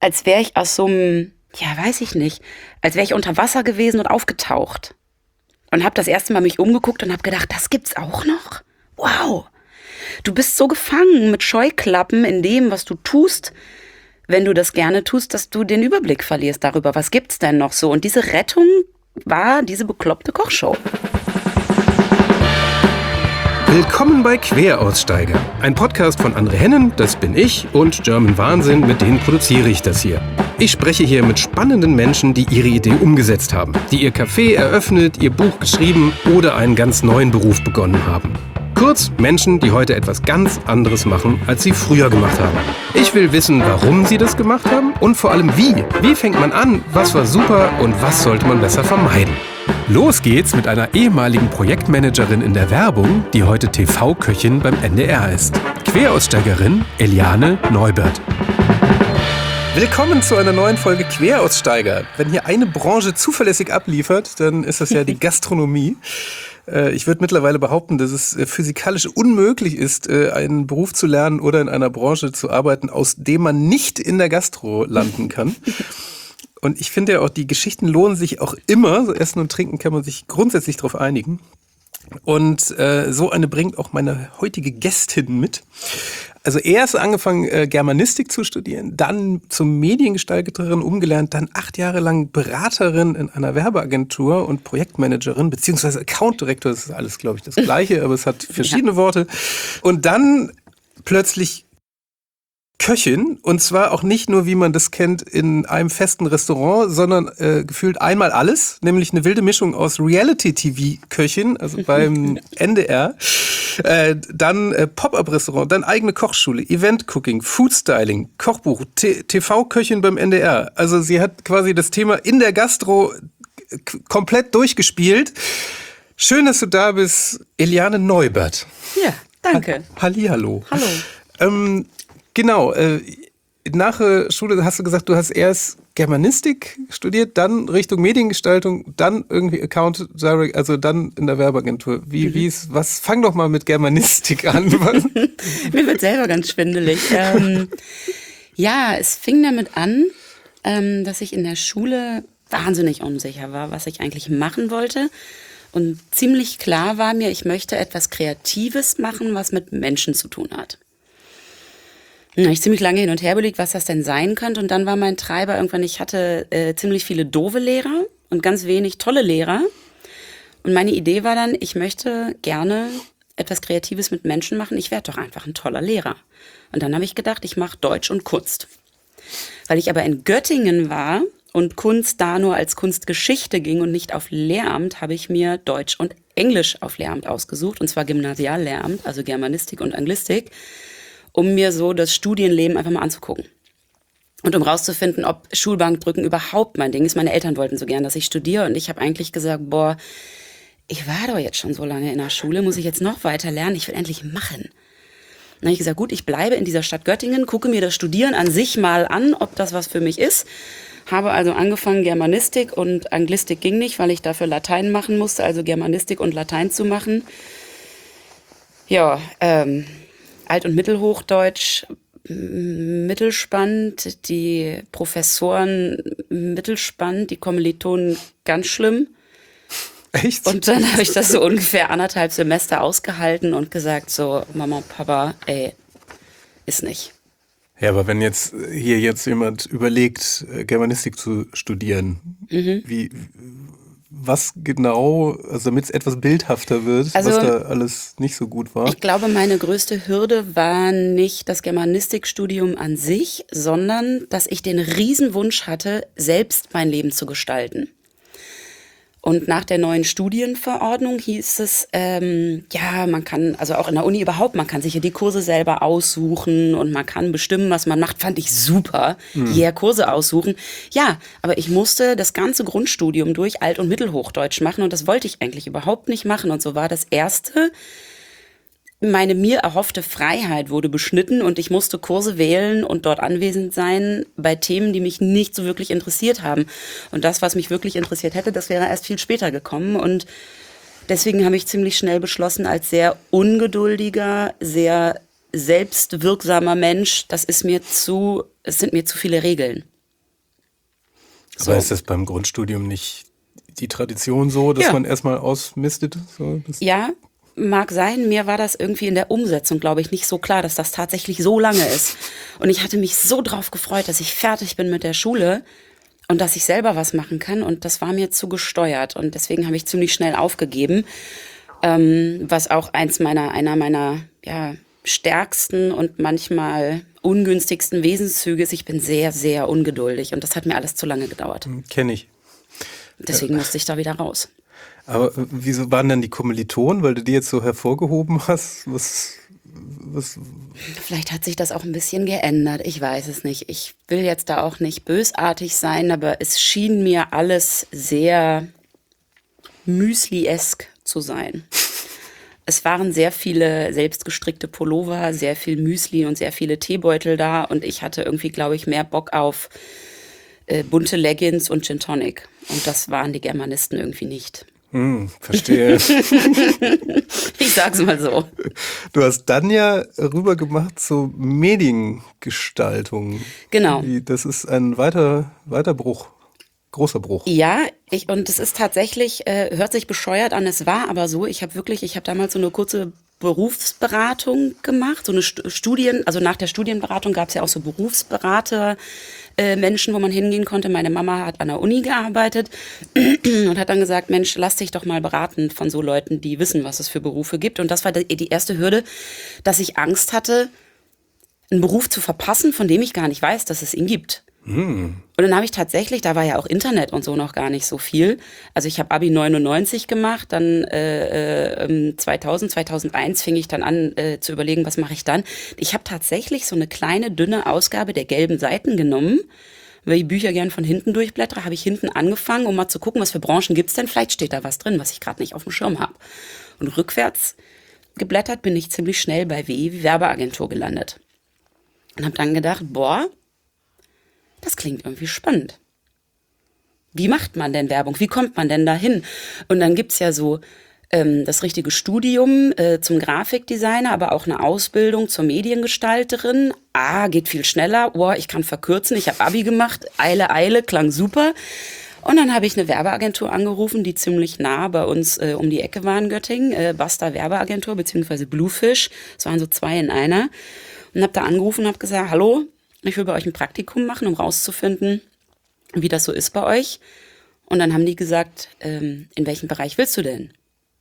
als wäre ich aus so einem, weiß ich nicht, als wäre ich unter Wasser gewesen und aufgetaucht. Und habe das erste Mal mich umgeguckt und habe gedacht, das gibt's auch noch? Wow! Du bist so gefangen mit Scheuklappen in dem, was du tust, wenn du das gerne tust, dass du den Überblick verlierst darüber, was gibt's denn noch so. Und diese Rettung war diese bekloppte Kochshow. Willkommen bei Queraussteiger, ein Podcast von André Hennen, das bin ich, und German Wahnsinn, mit denen produziere ich das hier. Ich spreche hier mit spannenden Menschen, die ihre Idee umgesetzt haben, die ihr Café eröffnet, ihr Buch geschrieben oder einen ganz neuen Beruf begonnen haben. Kurz, Menschen, die heute etwas ganz anderes machen, als sie früher gemacht haben. Ich will wissen, warum sie das gemacht haben und vor allem wie. Wie fängt man an, was war super und was sollte man besser vermeiden? Los geht's mit einer ehemaligen Projektmanagerin in der Werbung, die heute TV-Köchin beim NDR ist. Queraussteigerin Eliane Neubert. Willkommen zu einer neuen Folge Queraussteiger. Wenn hier eine Branche zuverlässig abliefert, dann ist das ja die Gastronomie. Ich würde mittlerweile behaupten, dass es physikalisch unmöglich ist, einen Beruf zu lernen oder in einer Branche zu arbeiten, aus dem man nicht in der Gastro landen kann. Und ich finde ja auch, die Geschichten lohnen sich auch immer. So Essen und Trinken kann man sich grundsätzlich darauf einigen. Und so eine bringt auch meine heutige Gästin mit. Also erst angefangen, Germanistik zu studieren, dann zum Mediengestalterin umgelernt, dann 8 Jahre lang Beraterin in einer Werbeagentur und Projektmanagerin, beziehungsweise Account-Direktor, das ist alles, glaube ich, das Gleiche, aber es hat verschiedene Worte. Und dann plötzlich Köchin, und zwar auch nicht nur, wie man das kennt, in einem festen Restaurant, sondern gefühlt einmal alles, nämlich eine wilde Mischung aus Reality-TV-Köchin, also beim NDR, dann Pop-Up-Restaurant, dann eigene Kochschule, Event-Cooking, Food-Styling, Kochbuch, TV-Köchin beim NDR. Also sie hat quasi das Thema in der Gastro komplett durchgespielt. Schön, dass du da bist, Eliane Neubert. Ja, danke. Hallihallo. Hallo. Genau, nach der Schule hast du gesagt, du hast erst Germanistik studiert, dann Richtung Mediengestaltung, dann irgendwie Account Direct, also dann in der Werbeagentur. Fang doch mal mit Germanistik an. Mir wird selber ganz schwindelig. Es fing damit an, dass ich in der Schule wahnsinnig unsicher war, was ich eigentlich machen wollte. Und ziemlich klar war mir, ich möchte etwas Kreatives machen, was mit Menschen zu tun hat. Ich ziemlich lange hin und her überlegt, was das denn sein könnte. Und dann war mein Treiber irgendwann, ich hatte ziemlich viele doofe Lehrer und ganz wenig tolle Lehrer. Und meine Idee war dann, ich möchte gerne etwas Kreatives mit Menschen machen. Ich werde doch einfach ein toller Lehrer. Und dann habe ich gedacht, ich mache Deutsch und Kunst. Weil ich aber in Göttingen war und Kunst da nur als Kunstgeschichte ging und nicht auf Lehramt, habe ich mir Deutsch und Englisch auf Lehramt ausgesucht. Und zwar Gymnasiallehramt, also Germanistik und Anglistik, um mir so das Studienleben einfach mal anzugucken. Und um rauszufinden, ob Schulbankdrücken überhaupt mein Ding ist. Meine Eltern wollten so gern, dass ich studiere. Und ich habe eigentlich gesagt, ich war doch jetzt schon so lange in der Schule, muss ich jetzt noch weiter lernen? Ich will endlich machen. Dann habe ich gesagt, gut, ich bleibe in dieser Stadt Göttingen, gucke mir das Studieren an sich mal an, ob das was für mich ist. Habe also angefangen, Germanistik und Anglistik ging nicht, weil ich dafür Latein machen musste, also Germanistik und Latein zu machen. Ja, Alt- und Mittelhochdeutsch mittelspannend, die Professoren mittelspannend, die Kommilitonen ganz schlimm. Echt? Und dann habe ich das so ungefähr 1,5 Semester ausgehalten und gesagt so, Mama, Papa, ist nicht. Ja, aber wenn jetzt jemand überlegt, Germanistik zu studieren, was genau, also damit es etwas bildhafter wird, was da alles nicht so gut war? Ich glaube, meine größte Hürde war nicht das Germanistikstudium an sich, sondern dass ich den Riesenwunsch hatte, selbst mein Leben zu gestalten. Und nach der neuen Studienverordnung hieß es, man kann, also auch in der Uni überhaupt, man kann sich ja die Kurse selber aussuchen und man kann bestimmen, was man macht. Fand ich super, Kurse aussuchen. Ja, aber ich musste das ganze Grundstudium durch Alt- und Mittelhochdeutsch machen und das wollte ich eigentlich überhaupt nicht machen. Und so war das erste, meine mir erhoffte Freiheit wurde beschnitten und ich musste Kurse wählen und dort anwesend sein bei Themen, die mich nicht so wirklich interessiert haben. Und das, was mich wirklich interessiert hätte, das wäre erst viel später gekommen. Und deswegen habe ich ziemlich schnell beschlossen, als sehr ungeduldiger, sehr selbstwirksamer Mensch, es sind mir zu viele Regeln. Aber ist das beim Grundstudium nicht die Tradition so, dass man erstmal ausmistet? So, ja, mag sein. Mir war das irgendwie in der Umsetzung, glaube ich, nicht so klar, dass das tatsächlich so lange ist. Und ich hatte mich so drauf gefreut, dass ich fertig bin mit der Schule und dass ich selber was machen kann. Und das war mir zu gesteuert. Und deswegen habe ich ziemlich schnell aufgegeben. Was auch einer meiner stärksten und manchmal ungünstigsten Wesenszüge ist. Ich bin sehr, sehr ungeduldig. Und das hat mir alles zu lange gedauert. Kenne ich. Deswegen musste ich da wieder raus. Aber wieso waren dann die Kommilitonen, weil du die jetzt so hervorgehoben hast? Vielleicht hat sich das auch ein bisschen geändert. Ich weiß es nicht. Ich will jetzt da auch nicht bösartig sein, aber es schien mir alles sehr Müsli-esk zu sein. Es waren sehr viele selbstgestrickte Pullover, sehr viel Müsli und sehr viele Teebeutel da. Und ich hatte irgendwie, glaube ich, mehr Bock auf bunte Leggings und Gin Tonic. Und das waren die Germanisten irgendwie nicht. Verstehe. Ich sag's mal so. Du hast dann ja rübergemacht zur Mediengestaltung. Genau. Das ist ein weiter Bruch. Großer Bruch. Ja, und es ist tatsächlich, hört sich bescheuert an, es war aber so, ich habe damals so eine kurze Berufsberatung gemacht, so eine also nach der Studienberatung gab es ja auch so Berufsberater, Menschen, wo man hingehen konnte. Meine Mama hat an der Uni gearbeitet und hat dann gesagt, Mensch, lass dich doch mal beraten von so Leuten, die wissen, was es für Berufe gibt. Und das war die erste Hürde, dass ich Angst hatte, einen Beruf zu verpassen, von dem ich gar nicht weiß, dass es ihn gibt. Und dann habe ich tatsächlich, da war ja auch Internet und so noch gar nicht so viel. Also ich habe Abi 99 gemacht, dann 2001 fing ich dann an zu überlegen, was mache ich dann. Ich habe tatsächlich so eine kleine, dünne Ausgabe der gelben Seiten genommen, weil ich Bücher gern von hinten durchblättere, habe ich hinten angefangen, um mal zu gucken, was für Branchen gibt's denn. Vielleicht steht da was drin, was ich gerade nicht auf dem Schirm habe. Und rückwärts geblättert bin ich ziemlich schnell bei WI wie Werbeagentur gelandet. Und habe dann gedacht, boah, das klingt irgendwie spannend. Wie macht man denn Werbung? Wie kommt man denn dahin? Und dann gibt's ja so das richtige Studium zum Grafikdesigner, aber auch eine Ausbildung zur Mediengestalterin. Geht viel schneller. Ich kann verkürzen. Ich habe Abi gemacht. Eile, klang super. Und dann habe ich eine Werbeagentur angerufen, die ziemlich nah bei uns um die Ecke war in Göttingen. Basta Werbeagentur beziehungsweise Bluefish. Es waren so 2 in einer. Und habe da angerufen und habe gesagt, hallo, ich will bei euch ein Praktikum machen, um rauszufinden, wie das so ist bei euch. Und dann haben die gesagt, in welchem Bereich willst du denn?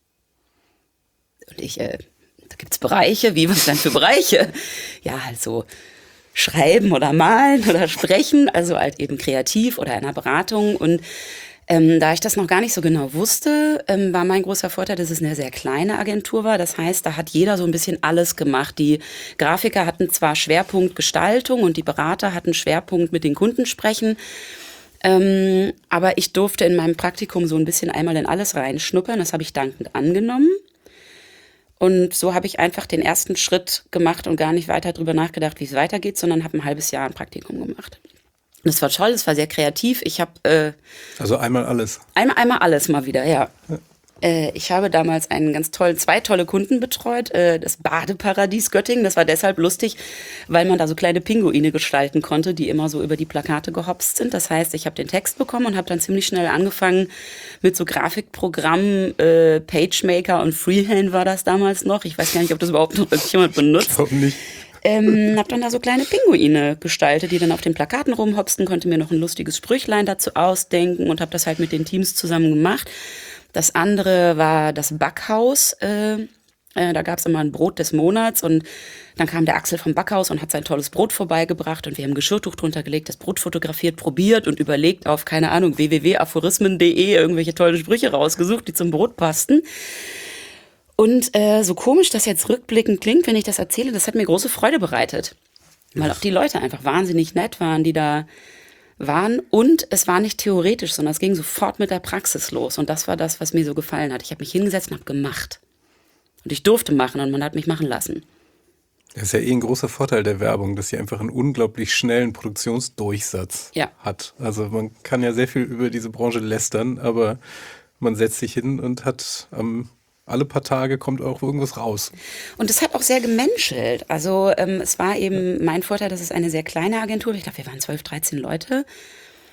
Und ich, da gibt's Bereiche, was denn für Bereiche? Ja, halt so schreiben oder malen oder sprechen, also halt eben kreativ oder in einer Beratung. Und da ich das noch gar nicht so genau wusste, war mein großer Vorteil, dass es eine sehr kleine Agentur war. Das heißt, da hat jeder so ein bisschen alles gemacht. Die Grafiker hatten zwar Schwerpunkt Gestaltung und die Berater hatten Schwerpunkt mit den Kunden sprechen. Aber ich durfte in meinem Praktikum so ein bisschen einmal in alles reinschnuppern. Das habe ich dankend angenommen. Und so habe ich einfach den ersten Schritt gemacht und gar nicht weiter drüber nachgedacht, wie es weitergeht, sondern habe ein halbes Jahr ein Praktikum gemacht. Das war toll, das war sehr kreativ. Ich habe also einmal alles. Einmal alles mal wieder, ja. Ich habe damals 2 tolle Kunden betreut. Das Badeparadies Göttingen, das war deshalb lustig, weil man da so kleine Pinguine gestalten konnte, die immer so über die Plakate gehopst sind. Das heißt, ich habe den Text bekommen und habe dann ziemlich schnell angefangen mit so Grafikprogrammen, PageMaker und Freehand war das damals noch. Ich weiß gar nicht, ob das überhaupt noch irgendjemand benutzt. Ich glaube nicht. Hab dann da so kleine Pinguine gestaltet, die dann auf den Plakaten rumhopsten, konnte mir noch ein lustiges Sprüchlein dazu ausdenken und habe das halt mit den Teams zusammen gemacht. Das andere war das Backhaus. Da gab es immer ein Brot des Monats und dann kam der Axel vom Backhaus und hat sein tolles Brot vorbeigebracht und wir haben ein Geschirrtuch drunter gelegt, das Brot fotografiert, probiert und überlegt auf, keine Ahnung, www.aphorismen.de irgendwelche tollen Sprüche rausgesucht, die zum Brot passten. Und so komisch das jetzt rückblickend klingt, wenn ich das erzähle, das hat mir große Freude bereitet. Weil auch die Leute einfach wahnsinnig nett waren, die da waren. Und es war nicht theoretisch, sondern es ging sofort mit der Praxis los. Und das war das, was mir so gefallen hat. Ich habe mich hingesetzt und habe gemacht. Und ich durfte machen und man hat mich machen lassen. Das ist ja ein großer Vorteil der Werbung, dass sie einfach einen unglaublich schnellen Produktionsdurchsatz hat. Also man kann ja sehr viel über diese Branche lästern, aber man setzt sich hin und hat alle paar Tage kommt auch irgendwas raus. Und es hat auch sehr gemenschelt. Also es war eben mein Vorteil, dass es eine sehr kleine Agentur war. Ich glaube, wir waren 12, 13 Leute.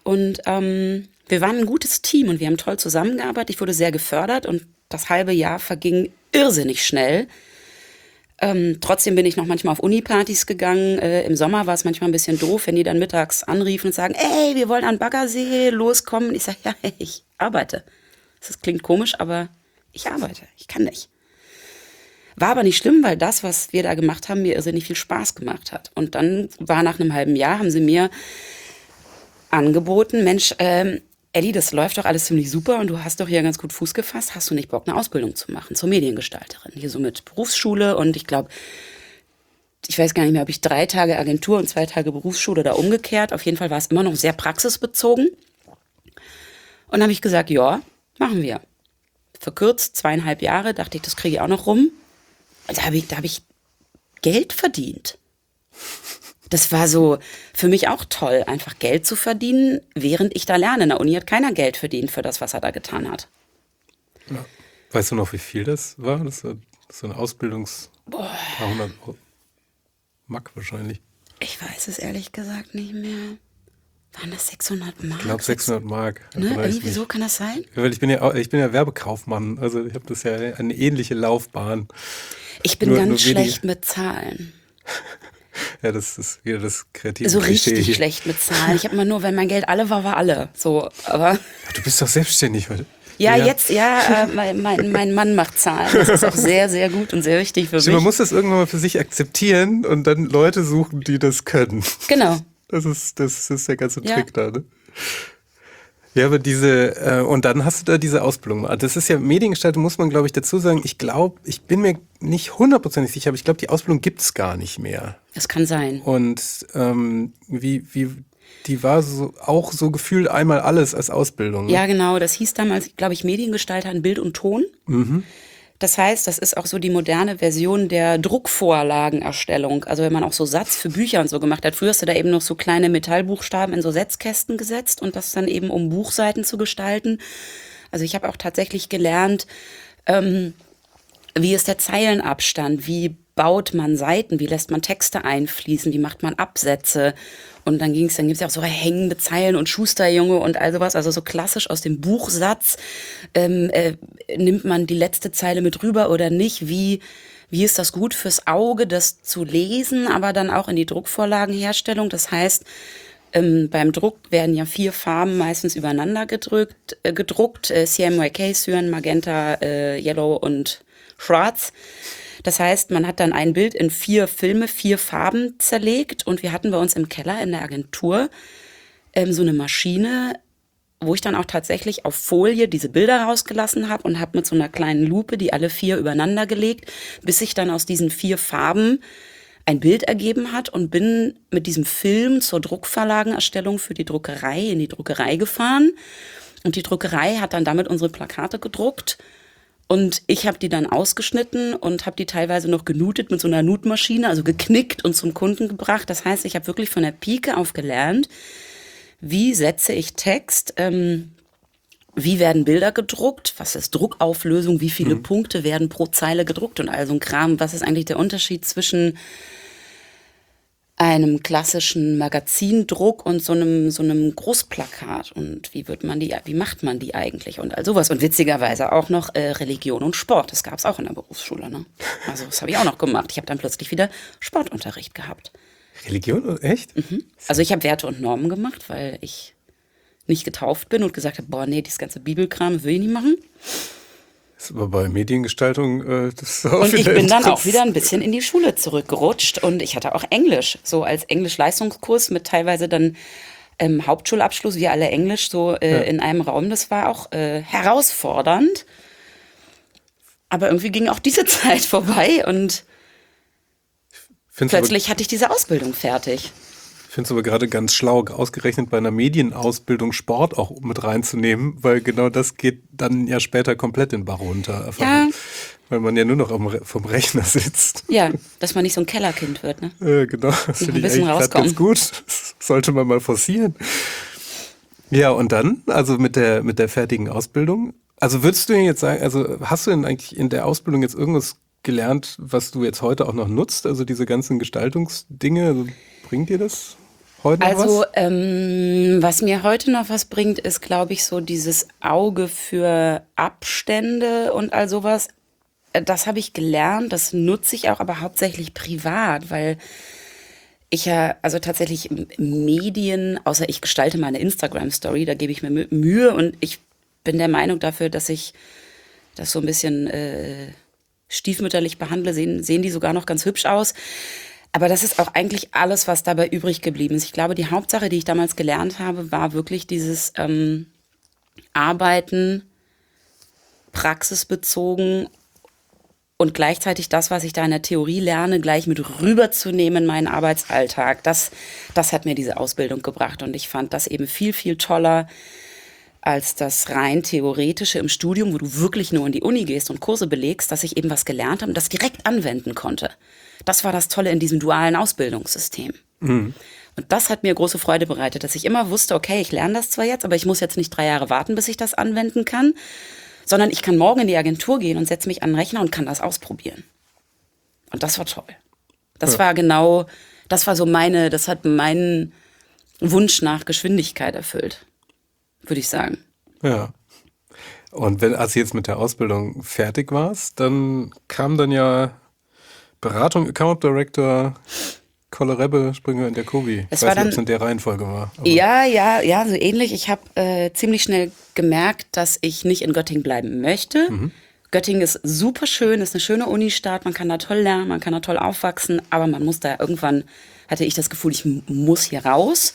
Und wir waren ein gutes Team und wir haben toll zusammengearbeitet. Ich wurde sehr gefördert und das halbe Jahr verging irrsinnig schnell. Trotzdem bin ich noch manchmal auf Uni-Partys gegangen. Im Sommer war es manchmal ein bisschen doof, wenn die dann mittags anriefen und sagen, ey, wir wollen an Baggersee loskommen. Ich sage, ja, ich arbeite. Das klingt komisch, aber ich arbeite. Ich kann nicht. War aber nicht schlimm, weil das, was wir da gemacht haben, mir irrsinnig viel Spaß gemacht hat. Und dann war nach einem halben Jahr, haben sie mir angeboten, Mensch, Elli, das läuft doch alles ziemlich super und du hast doch hier ganz gut Fuß gefasst. Hast du nicht Bock, eine Ausbildung zu machen zur Mediengestalterin? Hier so mit Berufsschule und ich glaube, ich weiß gar nicht mehr, ob ich 3 Tage Agentur und 2 Tage Berufsschule oder umgekehrt. Auf jeden Fall war es immer noch sehr praxisbezogen. Und dann habe ich gesagt, ja, machen wir. Verkürzt, 2,5 Jahre, dachte ich, das kriege ich auch noch rum. Und da hab ich Geld verdient. Das war so für mich auch toll, einfach Geld zu verdienen, während ich da lerne. In der Uni hat keiner Geld verdient für das, was er da getan hat. Ja. Weißt du noch, wie viel das war? Das war so eine Ausbildungs... Paar 100 Mark wahrscheinlich. Ich weiß es ehrlich gesagt nicht mehr. Waren das 600 Mark? Ich glaube 600 Mark. Ne? Irgendwie so kann das sein? Weil ich bin ja Werbekaufmann. Also ich habe das ja eine ähnliche Laufbahn. Ich bin ganz schlecht mit Zahlen. Ja, das ist wieder das kreative So Klischee richtig hier. schlecht mit Zahlen. Ich habe immer nur, wenn mein Geld alle war, war alle. So, aber Du bist doch selbstständig. Mein Mann macht Zahlen. Das ist auch sehr, sehr gut und sehr wichtig für mich. Man muss das irgendwann mal für sich akzeptieren und dann Leute suchen, die das können. Genau. Das ist der ganze Trick da, ne? Ja, aber und dann hast du da diese Ausbildung. Das ist ja Mediengestaltung, muss man, glaube ich, dazu sagen. Ich bin mir nicht 100% sicher, aber ich glaube, die Ausbildung gibt es gar nicht mehr. Das kann sein. Und die war auch so gefühlt einmal alles als Ausbildung. Ne? Ja, genau. Das hieß damals, glaube ich, Mediengestalter in Bild und Ton. Mhm. Das heißt, das ist auch so die moderne Version der Druckvorlagenerstellung. Also wenn man auch so Satz für Bücher und so gemacht hat. Früher hast du da eben noch so kleine Metallbuchstaben in so Setzkästen gesetzt und das dann eben, um Buchseiten zu gestalten. Also ich habe auch tatsächlich gelernt, wie ist der Zeilenabstand, wie baut man Seiten, wie lässt man Texte einfließen, wie macht man Absätze. Und dann gibt es ja auch so hängende Zeilen und Schusterjunge und all sowas. Also so klassisch aus dem Buchsatz. Nimmt man die letzte Zeile mit rüber oder nicht? Wie ist das gut fürs Auge, das zu lesen, aber dann auch in die Druckvorlagenherstellung? Das heißt, beim Druck werden ja 4 Farben meistens übereinander gedruckt. CMYK, Cyan, Magenta, Yellow und Schwarz. Das heißt, man hat dann ein Bild in 4 Filme, 4 Farben zerlegt und wir hatten bei uns im Keller in der Agentur so eine Maschine, wo ich dann auch tatsächlich auf Folie diese Bilder rausgelassen habe und habe mit so einer kleinen Lupe die alle 4 übereinander gelegt, bis sich dann aus diesen 4 Farben ein Bild ergeben hat und bin mit diesem Film zur Druckvorlagenerstellung für die Druckerei in die Druckerei gefahren und die Druckerei hat dann damit unsere Plakate gedruckt. Und ich habe die dann ausgeschnitten und habe die teilweise noch genutet mit so einer Nutmaschine, also geknickt und zum Kunden gebracht. Das heißt, ich habe wirklich von der Pike auf gelernt, wie setze ich Text, wie werden Bilder gedruckt, was ist Druckauflösung, wie viele Punkte werden pro Zeile gedruckt und all so ein Kram. Was ist eigentlich der Unterschied zwischen einem klassischen Magazindruck und so einem Großplakat und wie macht man die eigentlich und all sowas und witzigerweise auch noch Religion und Sport, das gab es auch in der Berufsschule, ne? Also das habe ich auch noch gemacht. Ich habe dann plötzlich wieder Sportunterricht gehabt. Religion? Echt? Mhm. Also ich habe Werte und Normen gemacht, weil ich nicht getauft bin und gesagt habe, boah, nee, dieses ganze Bibelkram will ich nicht machen. Das ist aber bei Mediengestaltung das ist auch und ich wieder bin dann auch wieder ein bisschen in die Schule zurückgerutscht und ich hatte auch Englisch, so als Englisch-Leistungskurs mit teilweise dann Hauptschulabschluss, wir alle Englisch so in einem Raum. Das war auch herausfordernd, aber irgendwie ging auch diese Zeit vorbei und plötzlich hatte ich diese Ausbildung fertig. Ich finde es aber gerade ganz schlau, ausgerechnet bei einer Medienausbildung Sport auch mit reinzunehmen, weil genau das geht dann ja später komplett den Bach runter. Ja. Weil man ja nur noch vom Rechner sitzt. Ja, dass man nicht so ein Kellerkind wird, ne? Genau, das finde ich bisschen eigentlich gerade ganz gut. Das sollte man mal forcieren. Ja, und dann, also mit der fertigen Ausbildung, also würdest du jetzt sagen, also hast du denn eigentlich in der Ausbildung jetzt irgendwas gelernt, was du jetzt heute auch noch nutzt? Also diese ganzen Gestaltungsdinge, also bringt dir das heute noch Also, was? was mir heute noch was bringt, ist, glaube ich, so dieses Auge für Abstände und all sowas. Das habe ich gelernt, das nutze ich auch, aber hauptsächlich privat, weil ich ja, also tatsächlich Medien, außer ich gestalte meine Instagram-Story, da gebe ich mir Mühe und ich bin der Meinung dafür, dass ich das so ein bisschen stiefmütterlich behandle, sehen die sogar noch ganz hübsch aus. Aber das ist auch eigentlich alles, was dabei übrig geblieben ist. Ich glaube, die Hauptsache, die ich damals gelernt habe, war wirklich dieses Arbeiten, praxisbezogen und gleichzeitig das, was ich da in der Theorie lerne, gleich mit rüberzunehmen in meinen Arbeitsalltag. Das hat mir diese Ausbildung gebracht und ich fand das eben viel, viel toller als das rein Theoretische im Studium, wo du wirklich nur in die Uni gehst und Kurse belegst, dass ich eben was gelernt habe und das direkt anwenden konnte. Das war das Tolle in diesem dualen Ausbildungssystem. Und das hat mir große Freude bereitet, dass ich immer wusste, okay, ich lerne das zwar jetzt, aber ich muss jetzt nicht 3 Jahre warten, bis ich das anwenden kann, sondern ich kann morgen in die Agentur gehen und setze mich an den Rechner und kann das ausprobieren. Und das war toll. Das war genau, das hat meinen Wunsch nach Geschwindigkeit erfüllt, würde ich sagen. Ja. Und als du jetzt mit der Ausbildung fertig warst, dann kam dann ja Beratung, Account Director, Kolle Springer in der Kobi. Ich weiß nicht, ob es in der Reihenfolge war. Ja, so ähnlich. Ich habe ziemlich schnell gemerkt, dass ich nicht in Göttingen bleiben möchte. Göttingen ist super schön, ist eine schöne Unistadt, man kann da toll lernen, man kann da toll aufwachsen, aber man muss da irgendwann, hatte ich das Gefühl, ich muss hier raus.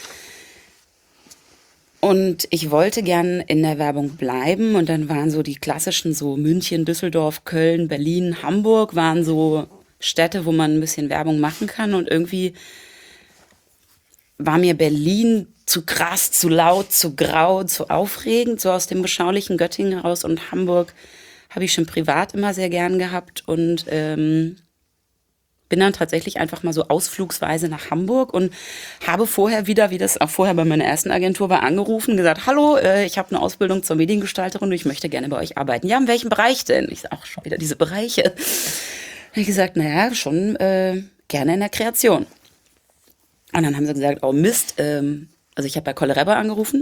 Und ich wollte gern in der Werbung bleiben und dann waren so die klassischen so München, Düsseldorf, Köln, Berlin, Hamburg waren so Städte, wo man ein bisschen Werbung machen kann und irgendwie war mir Berlin zu krass, zu laut, zu grau, zu aufregend, so aus dem beschaulichen Göttingen raus und Hamburg habe ich schon privat immer sehr gern gehabt und bin dann tatsächlich einfach mal so ausflugsweise nach Hamburg und habe vorher wieder, wie das auch vorher bei meiner ersten Agentur war, angerufen und gesagt, hallo, ich habe eine Ausbildung zur Mediengestalterin und ich möchte gerne bei euch arbeiten. Ja, in welchem Bereich denn? Ich sage, auch schon wieder diese Bereiche. Habe ich gesagt, naja, schon gerne in der Kreation. Und dann haben sie gesagt, oh Mist, also ich habe bei Kolle angerufen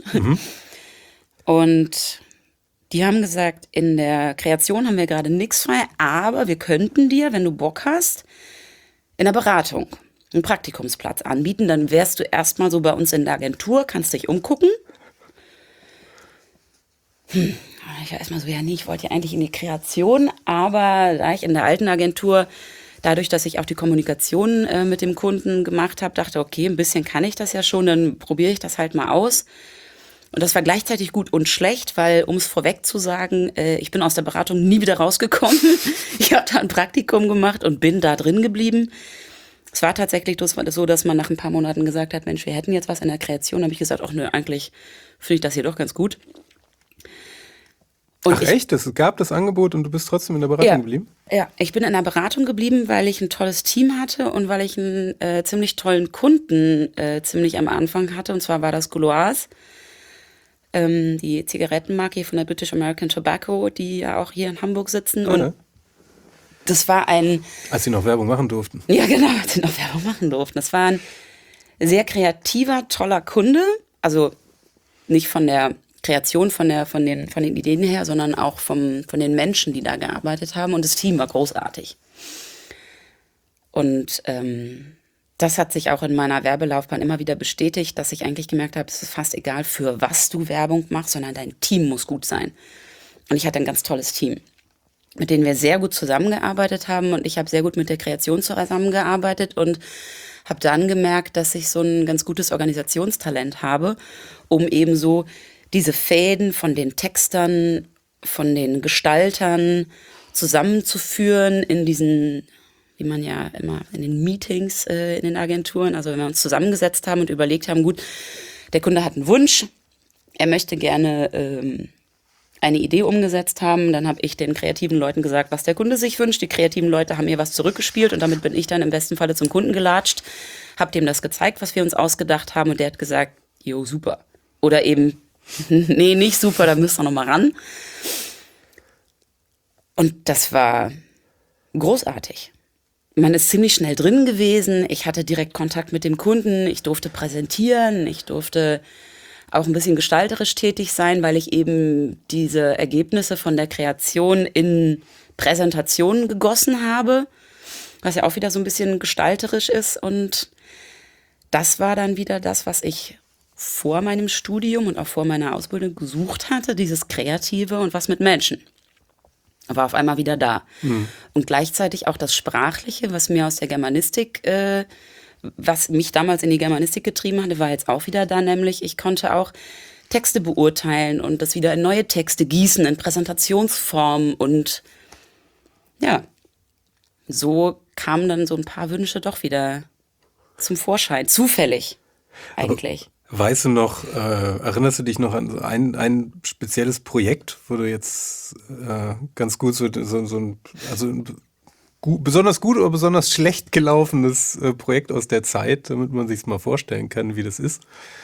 und die haben gesagt, in der Kreation haben wir gerade nichts frei, aber wir könnten dir, wenn du Bock hast, in der Beratung einen Praktikumsplatz anbieten. Dann wärst du erstmal so bei uns in der Agentur, kannst dich umgucken. Ich war erstmal so, ja nee, ich wollte ja eigentlich in die Kreation, aber da ich in der alten Agentur, dadurch, dass ich auch die Kommunikation mit dem Kunden gemacht habe, dachte, okay, ein bisschen kann ich das ja schon, dann probiere ich das halt mal aus. Und das war gleichzeitig gut und schlecht, weil, um es vorweg zu sagen, ich bin aus der Beratung nie wieder rausgekommen. Ich habe da ein Praktikum gemacht und bin da drin geblieben. Es war tatsächlich so, dass man nach ein paar Monaten gesagt hat, Mensch, wir hätten jetzt was in der Kreation. Da habe ich gesagt, ach nö, eigentlich finde ich das hier doch ganz gut. Und echt? Es gab das Angebot und du bist trotzdem in der Beratung geblieben? Ja, ich bin in der Beratung geblieben, weil ich ein tolles Team hatte und weil ich einen ziemlich tollen Kunden ziemlich am Anfang hatte. Und zwar war das Gauloise. Die Zigarettenmarke hier von der British American Tobacco, die ja auch hier in Hamburg sitzen. Und das war als sie noch Werbung machen durften. Ja, genau, als sie noch Werbung machen durften. Das war ein sehr kreativer, toller Kunde. Also nicht von der Kreation, von den Ideen her, sondern auch von den Menschen, die da gearbeitet haben. Und das Team war großartig. Und das hat sich auch in meiner Werbelaufbahn immer wieder bestätigt, dass ich eigentlich gemerkt habe, es ist fast egal, für was du Werbung machst, sondern dein Team muss gut sein. Und ich hatte ein ganz tolles Team, mit denen wir sehr gut zusammengearbeitet haben und ich habe sehr gut mit der Kreation zusammengearbeitet und habe dann gemerkt, dass ich so ein ganz gutes Organisationstalent habe, um eben so diese Fäden von den Textern, von den Gestaltern zusammenzuführen in diesen, wie man ja immer in den Meetings in den Agenturen, also wenn wir uns zusammengesetzt haben und überlegt haben, gut, der Kunde hat einen Wunsch, er möchte gerne eine Idee umgesetzt haben, dann habe ich den kreativen Leuten gesagt, was der Kunde sich wünscht, die kreativen Leute haben mir was zurückgespielt und damit bin ich dann im besten Falle zum Kunden gelatscht, habe dem das gezeigt, was wir uns ausgedacht haben und der hat gesagt, jo, super. Oder eben, nee, nicht super, da müsst ihr noch mal ran. Und das war großartig. man ist ziemlich schnell drin gewesen. Ich hatte direkt Kontakt mit dem Kunden. Ich durfte präsentieren. Ich durfte auch ein bisschen gestalterisch tätig sein, weil ich eben diese Ergebnisse von der Kreation in Präsentationen gegossen habe, was ja auch wieder so ein bisschen gestalterisch ist. Und das war dann wieder das, was ich vor meinem Studium und auch vor meiner Ausbildung gesucht hatte, dieses Kreative und was mit Menschen. War auf einmal wieder da. Und gleichzeitig auch das Sprachliche, was mir aus der Germanistik, was mich damals in die Germanistik getrieben hatte, war jetzt auch wieder da, nämlich ich konnte auch Texte beurteilen und das wieder in neue Texte gießen, in Präsentationsform und ja, so kamen dann so ein paar Wünsche doch wieder zum Vorschein, zufällig eigentlich. Weißt du noch, erinnerst du dich noch an ein spezielles Projekt, wo du jetzt ganz gut besonders gut oder besonders schlecht gelaufenes Projekt aus der Zeit, damit man sich mal vorstellen kann, wie das ist?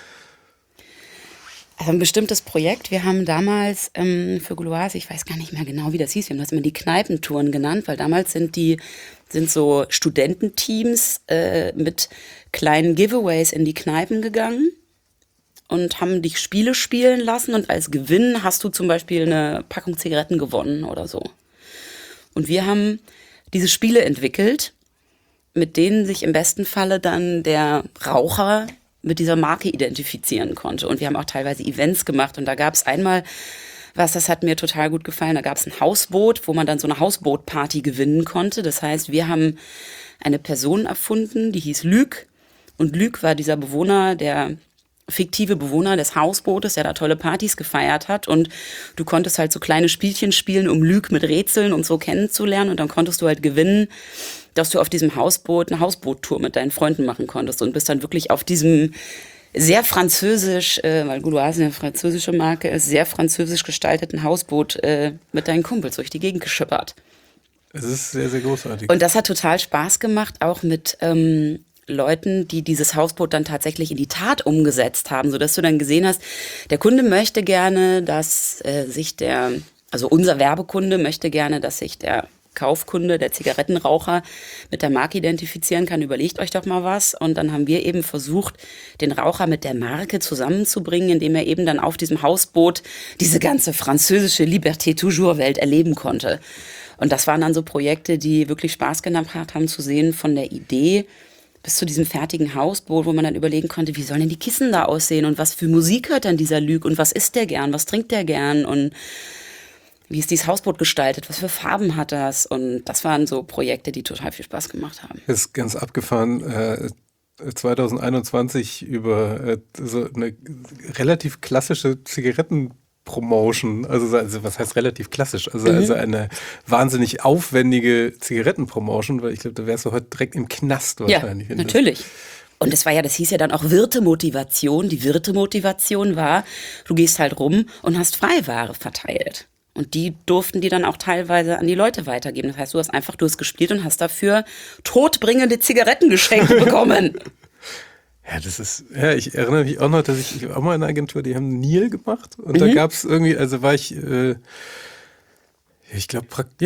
Also ein bestimmtes Projekt. Wir haben damals für Gauloise, ich weiß gar nicht mehr genau, wie das hieß, wir haben das immer die Kneipentouren genannt, weil damals sind so Studententeams mit kleinen Giveaways in die Kneipen gegangen und haben dich Spiele spielen lassen und als Gewinn hast du zum Beispiel eine Packung Zigaretten gewonnen oder so. Und wir haben diese Spiele entwickelt, mit denen sich im besten Falle dann der Raucher mit dieser Marke identifizieren konnte. Und wir haben auch teilweise Events gemacht und da gab es einmal das hat mir total gut gefallen, da gab es ein Hausboot, wo man dann so eine Hausbootparty gewinnen konnte. Das heißt, wir haben eine Person erfunden, die hieß Luc und Luc war dieser Bewohner, der fiktive Bewohner des Hausbootes, der da tolle Partys gefeiert hat und du konntest halt so kleine Spielchen spielen, um Luc mit Rätseln und so kennenzulernen und dann konntest du halt gewinnen, dass du auf diesem Hausboot eine Hausboottour mit deinen Freunden machen konntest und bist dann wirklich auf diesem sehr französisch, weil Gauloise eine französische Marke ist, sehr französisch gestalteten Hausboot mit deinen Kumpels durch die Gegend geschippert. Es ist sehr, sehr großartig. Und das hat total Spaß gemacht, auch mit Leuten, die dieses Hausboot dann tatsächlich in die Tat umgesetzt haben, sodass du dann gesehen hast, der Kunde möchte gerne, dass also unser Werbekunde möchte gerne, dass sich der Kaufkunde, der Zigarettenraucher mit der Marke identifizieren kann. Überlegt euch doch mal was. Und dann haben wir eben versucht, den Raucher mit der Marke zusammenzubringen, indem er eben dann auf diesem Hausboot diese ganze französische Liberté toujours Welt erleben konnte. Und das waren dann so Projekte, die wirklich Spaß gemacht haben zu sehen von der Idee bis zu diesem fertigen Hausboot, wo man dann überlegen konnte, wie sollen denn die Kissen da aussehen und was für Musik hört dann dieser Luc und was isst der gern, was trinkt der gern und wie ist dieses Hausboot gestaltet, was für Farben hat das und das waren so Projekte, die total viel Spaß gemacht haben. Das ist ganz abgefahren, 2021 über so eine relativ klassische Zigarettenpromotion, also was heißt relativ klassisch, also eine wahnsinnig aufwendige Zigarettenpromotion, weil ich glaube, da wärst du heute direkt im Knast wahrscheinlich. Ja, natürlich. Und das hieß ja dann auch Wirtemotivation. Die Wirtemotivation war, du gehst halt rum und hast Freiware verteilt. Und die durften die dann auch teilweise an die Leute weitergeben. Das heißt, du hast gespielt und hast dafür todbringende Zigaretten geschenkt bekommen. Ja, ich erinnere mich auch noch, dass ich war auch mal in einer Agentur, die haben Nil gemacht und da gab es irgendwie, also war ich, ich glaube,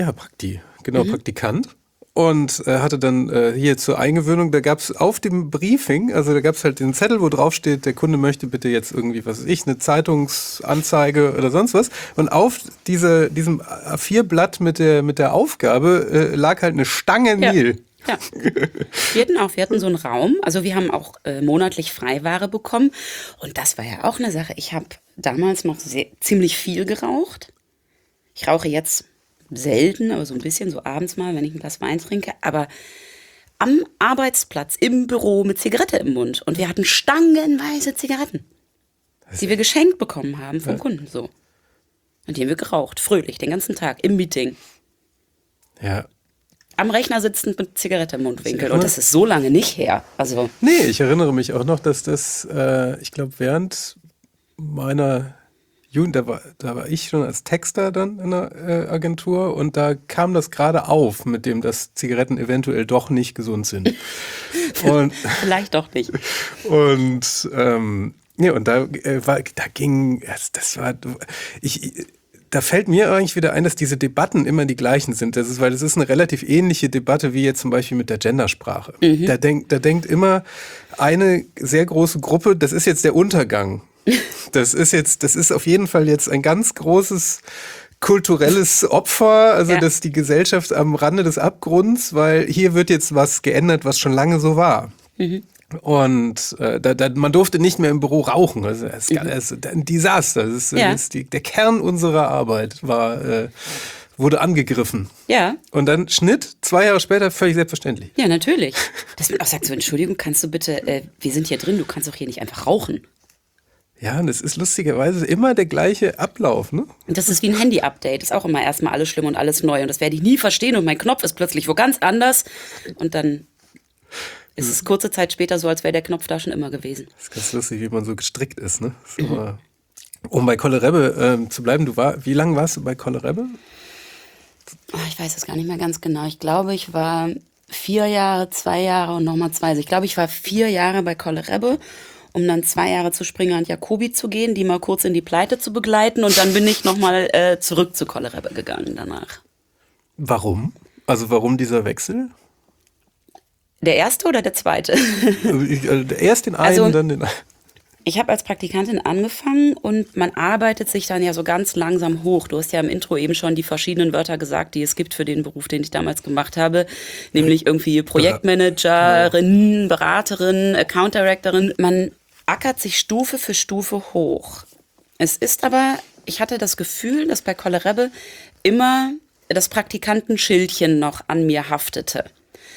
Praktikant und hatte dann hier zur Eingewöhnung, da gab es auf dem Briefing, also da gab es halt den Zettel, wo drauf steht, der Kunde möchte bitte jetzt irgendwie, was weiß ich, eine Zeitungsanzeige oder sonst was und auf diesem A4-Blatt mit der Aufgabe lag halt eine Stange Nil. Ja. Wir hatten so einen Raum, also wir haben auch monatlich Freiware bekommen und das war ja auch eine Sache. Ich habe damals noch ziemlich viel geraucht. Ich rauche jetzt selten, aber so ein bisschen, so abends mal, wenn ich ein Glas Wein trinke, aber am Arbeitsplatz, im Büro mit Zigarette im Mund und wir hatten stangenweise Zigaretten, die wir geschenkt bekommen haben vom Kunden, so. Und die haben wir geraucht, fröhlich, den ganzen Tag, im Meeting. Ja. Am Rechner sitzend mit Zigarette im Mundwinkel. Und das ist so lange nicht her. Also nee, ich erinnere mich auch noch, dass das, ich glaube, während meiner Jugend, da war ich schon als Texter dann in der Agentur und da kam das gerade auf, mit dem, dass Zigaretten eventuell doch nicht gesund sind. Und vielleicht doch nicht. Und und da ging, da fällt mir eigentlich wieder ein, dass diese Debatten immer die gleichen sind. Weil das ist eine relativ ähnliche Debatte wie jetzt zum Beispiel mit der Gendersprache. Da denkt immer eine sehr große Gruppe, das ist jetzt der Untergang. Das ist auf jeden Fall jetzt ein ganz großes kulturelles Opfer, also dass die Gesellschaft am Rande des Abgrunds, weil hier wird jetzt was geändert, was schon lange so war. Und man durfte nicht mehr im Büro rauchen. Also es ist ein Desaster. Der Kern unserer Arbeit wurde angegriffen. Ja. Und dann Schnitt, 2 Jahre später, völlig selbstverständlich. Ja, natürlich. Dass man auch sagt so, Entschuldigung, kannst du bitte, wir sind hier drin, du kannst doch hier nicht einfach rauchen. Ja, und das ist lustigerweise immer der gleiche Ablauf, ne? Und das ist wie ein Handy-Update. Ist auch immer erstmal alles schlimm und alles neu. Und das werde ich nie verstehen. Und mein Knopf ist plötzlich wo ganz anders. Und dann ist es kurze Zeit später so, als wäre der Knopf da schon immer gewesen. Das ist ganz lustig, wie man so gestrickt ist, ne? Um bei Kollerebbe zu bleiben, wie lange warst du bei Kollerebbe? Oh, ich weiß es gar nicht mehr ganz genau. Ich glaube, ich war 4 Jahre, 2 Jahre und nochmal 2. Also ich glaube, ich war 4 Jahre bei Kollerebbe, um dann 2 Jahre zu Springer und Jacobi zu gehen, die mal kurz in die Pleite zu begleiten. Und dann bin ich nochmal zurück zu Kollerebbe gegangen danach. Warum? Also warum dieser Wechsel? Der erste oder der zweite? Erst den einen, dann den anderen. Ich habe als Praktikantin angefangen und man arbeitet sich dann ja so ganz langsam hoch. Du hast ja im Intro eben schon die verschiedenen Wörter gesagt, die es gibt für den Beruf, den ich damals gemacht habe. Nämlich irgendwie Projektmanagerin, Beraterin, Account Directorin. Man ackert sich Stufe für Stufe hoch. Es ist aber, ich hatte das Gefühl, dass bei Kollerebbe immer das Praktikantenschildchen noch an mir haftete.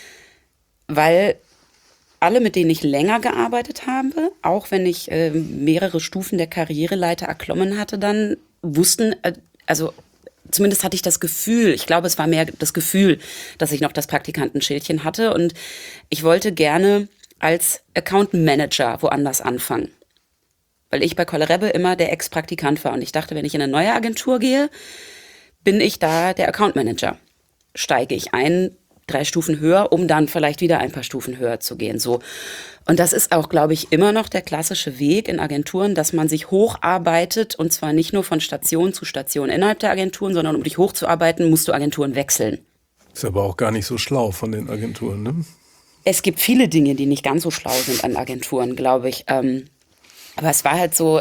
Weil alle, mit denen ich länger gearbeitet habe, auch wenn ich mehrere Stufen der Karriereleiter erklommen hatte, dann wussten, also zumindest hatte ich das Gefühl, ich glaube, es war mehr das Gefühl, dass ich noch das Praktikantenschildchen hatte und ich wollte gerne als Account Manager woanders anfangen. Weil ich bei Kollerebbe immer der Ex-Praktikant war und ich dachte, wenn ich in eine neue Agentur gehe, bin ich da der Account Manager. Steige ich ein, 3 Stufen höher, um dann vielleicht wieder ein paar Stufen höher zu gehen. So. Und das ist auch, glaube ich, immer noch der klassische Weg in Agenturen, dass man sich hocharbeitet und zwar nicht nur von Station zu Station innerhalb der Agenturen, sondern um dich hochzuarbeiten, musst du Agenturen wechseln. Ist aber auch gar nicht so schlau von den Agenturen, ne? Es gibt viele Dinge, die nicht ganz so schlau sind an Agenturen, glaube ich. Aber es war halt so,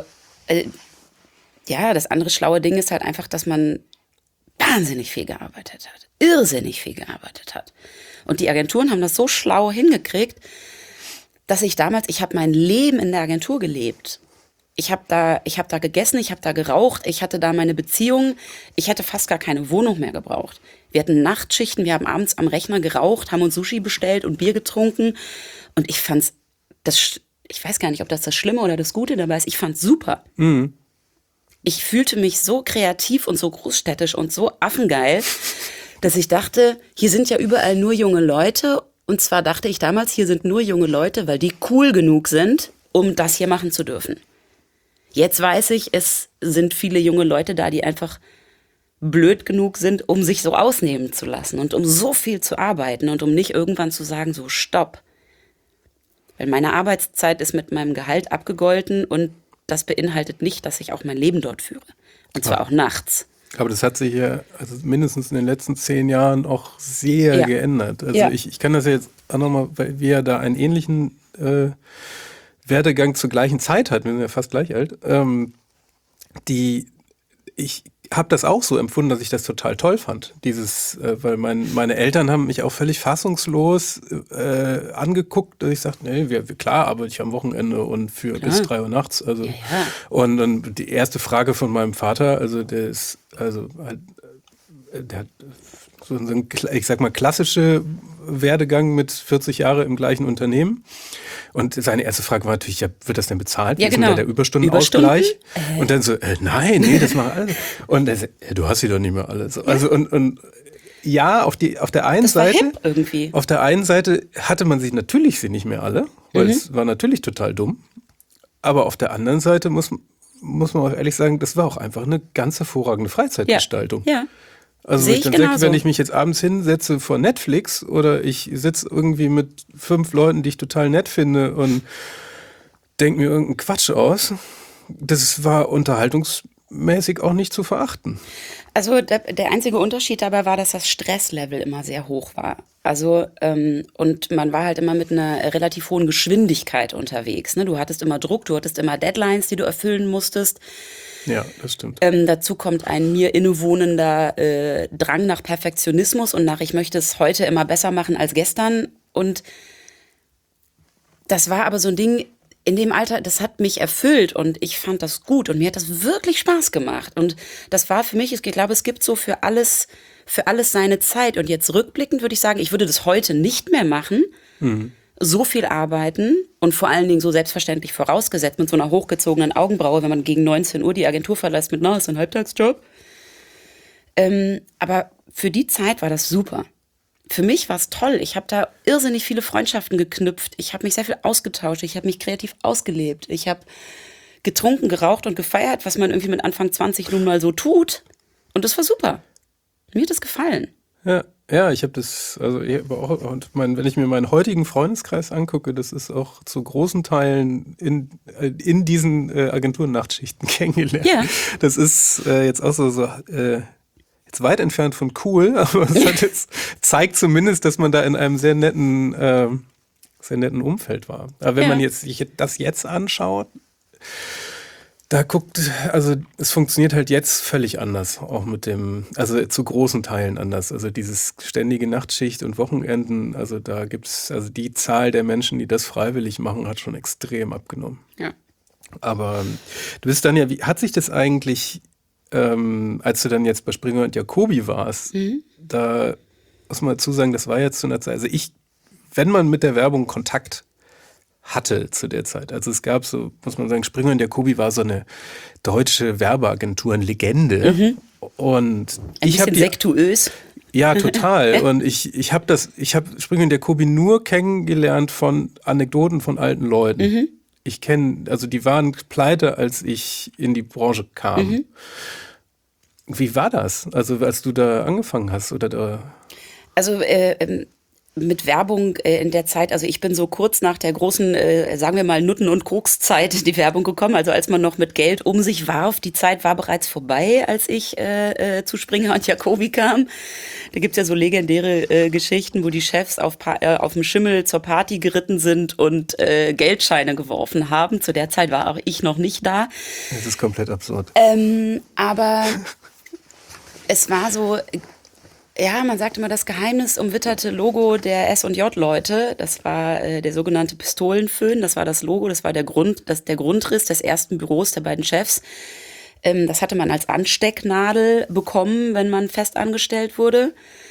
das andere schlaue Ding ist halt einfach, dass man wahnsinnig viel gearbeitet hat. Irrsinnig viel gearbeitet hat. Und die Agenturen haben das so schlau hingekriegt, dass ich habe mein Leben in der Agentur gelebt. Ich habe da gegessen, ich habe da geraucht, ich hatte da meine Beziehung. Ich hätte fast gar keine Wohnung mehr gebraucht. Wir hatten Nachtschichten, wir haben abends am Rechner geraucht, haben uns Sushi bestellt und Bier getrunken. Und ich fand's, ich weiß gar nicht, ob das Schlimme oder das Gute dabei ist, ich fand's super. Mhm. Ich fühlte mich so kreativ und so großstädtisch und so affengeil, dass ich dachte, hier sind ja überall nur junge Leute. Und zwar dachte ich damals, hier sind nur junge Leute, weil die cool genug sind, um das hier machen zu dürfen. Jetzt weiß ich, es sind viele junge Leute da, die einfach blöd genug sind, um sich so ausnehmen zu lassen und um so viel zu arbeiten und um nicht irgendwann zu sagen, so stopp. Weil meine Arbeitszeit ist mit meinem Gehalt abgegolten und das beinhaltet nicht, dass ich auch mein Leben dort führe. Und zwar auch nachts. Aber das hat sich ja mindestens in den letzten 10 Jahren auch sehr geändert. Also ich kann das ja jetzt auch nochmal, weil wir ja da einen ähnlichen Werdegang zur gleichen Zeit hatten, wir sind ja fast gleich alt, ich habe das auch so empfunden, dass ich das total toll fand. Weil meine Eltern haben mich auch völlig fassungslos angeguckt. Ich sagte, nee, klar arbeite ich am Wochenende und bis 3 Uhr nachts. Also und dann die erste Frage von meinem Vater, also der hat so einen, ich sag mal, klassische Werdegang mit 40 Jahre im gleichen Unternehmen. Und seine erste Frage war natürlich, wird das denn bezahlt? Ja, genau. Der Überstundenausgleich? Und dann so, nein, das machen alle. Und er sagt, du hast sie doch nicht mehr alle. So. Also und ja, auf der einen Seite, hip irgendwie. Auf der einen Seite hatte man sich natürlich sie nicht mehr alle, weil es war natürlich total dumm. Aber auf der anderen Seite muss man auch ehrlich sagen, das war auch einfach eine ganz hervorragende Freizeitgestaltung. Ja. Also wenn ich mich jetzt abends hinsetze vor Netflix oder ich sitze irgendwie mit 5 Leuten, die ich total nett finde und denke mir irgendeinen Quatsch aus, das war jobmäßig auch nicht zu verachten. Also der einzige Unterschied dabei war, dass das Stresslevel immer sehr hoch war. Also und man war halt immer mit einer relativ hohen Geschwindigkeit unterwegs. Ne? Du hattest immer Druck, du hattest immer Deadlines, die du erfüllen musstest. Ja, das stimmt. Dazu kommt ein mir innewohnender Drang nach Perfektionismus und nach, ich möchte es heute immer besser machen als gestern. Und das war aber so ein Ding, in dem Alter, das hat mich erfüllt und ich fand das gut und mir hat das wirklich Spaß gemacht. Und das war für mich, ich glaube, es gibt so für alles seine Zeit. Und jetzt rückblickend würde ich sagen, ich würde das heute nicht mehr machen. So viel arbeiten und vor allen Dingen so selbstverständlich vorausgesetzt mit so einer hochgezogenen Augenbraue, wenn man gegen 19 Uhr die Agentur verlässt mit, ist ein Halbtagsjob. Aber für die Zeit war das super. Für mich war es toll. Ich habe da irrsinnig viele Freundschaften geknüpft. Ich habe mich sehr viel ausgetauscht. Ich habe mich kreativ ausgelebt. Ich habe getrunken, geraucht und gefeiert, was man irgendwie mit Anfang 20 nun mal so tut. Und das war super. Mir hat das gefallen. Ja, ich habe das, also ich hab auch, und wenn ich mir meinen heutigen Freundeskreis angucke, das ist auch zu großen Teilen in diesen Agenturnachtschichten kennengelernt. Ja. Das ist jetzt auch so jetzt weit entfernt von cool, aber es hat jetzt, zeigt zumindest, dass man da in einem sehr netten Umfeld war. Aber wenn man sich das jetzt anschaut, da guckt, also es funktioniert halt jetzt völlig anders, auch mit also zu großen Teilen anders. Also dieses ständige Nachtschicht und Wochenenden, also da gibt's, also die Zahl der Menschen, die das freiwillig machen, hat schon extrem abgenommen. Ja. Aber du bist dann ja, wie hat sich das eigentlich, als du dann jetzt bei Springer und Jacobi warst, da muss man dazu sagen, das war jetzt zu einer Zeit, also wenn man mit der Werbung Kontakt hatte zu der Zeit. Also es gab so, muss man sagen, Springer und Jacobi war so eine deutsche Werbeagenturen-Legende. Und ich habe sektuös. Ja, total. Und ich habe Springer und Jacobi nur kennengelernt von Anekdoten von alten Leuten. Also die waren pleite, als ich in die Branche kam. Wie war das? Also als du da angefangen hast oder da? Also mit Werbung in der Zeit, also ich bin so kurz nach der großen, sagen wir mal, Nutten- und Koks-Zeit in die Werbung gekommen, also als man noch mit Geld um sich warf. Die Zeit war bereits vorbei, als ich zu Springer und Jacobi kam. Da gibt's ja so legendäre Geschichten, wo die Chefs auf dem Schimmel zur Party geritten sind und Geldscheine geworfen haben. Zu der Zeit war auch ich noch nicht da. Das ist komplett absurd. Aber es war so... Ja, man sagt immer das geheimnis umwitterte Logo der S&J-Leute. Das war der sogenannte Pistolenföhn. Das war das Logo, das war der Grundriss des ersten Büros der beiden Chefs. Das hatte man als Anstecknadel bekommen, wenn man fest angestellt wurde.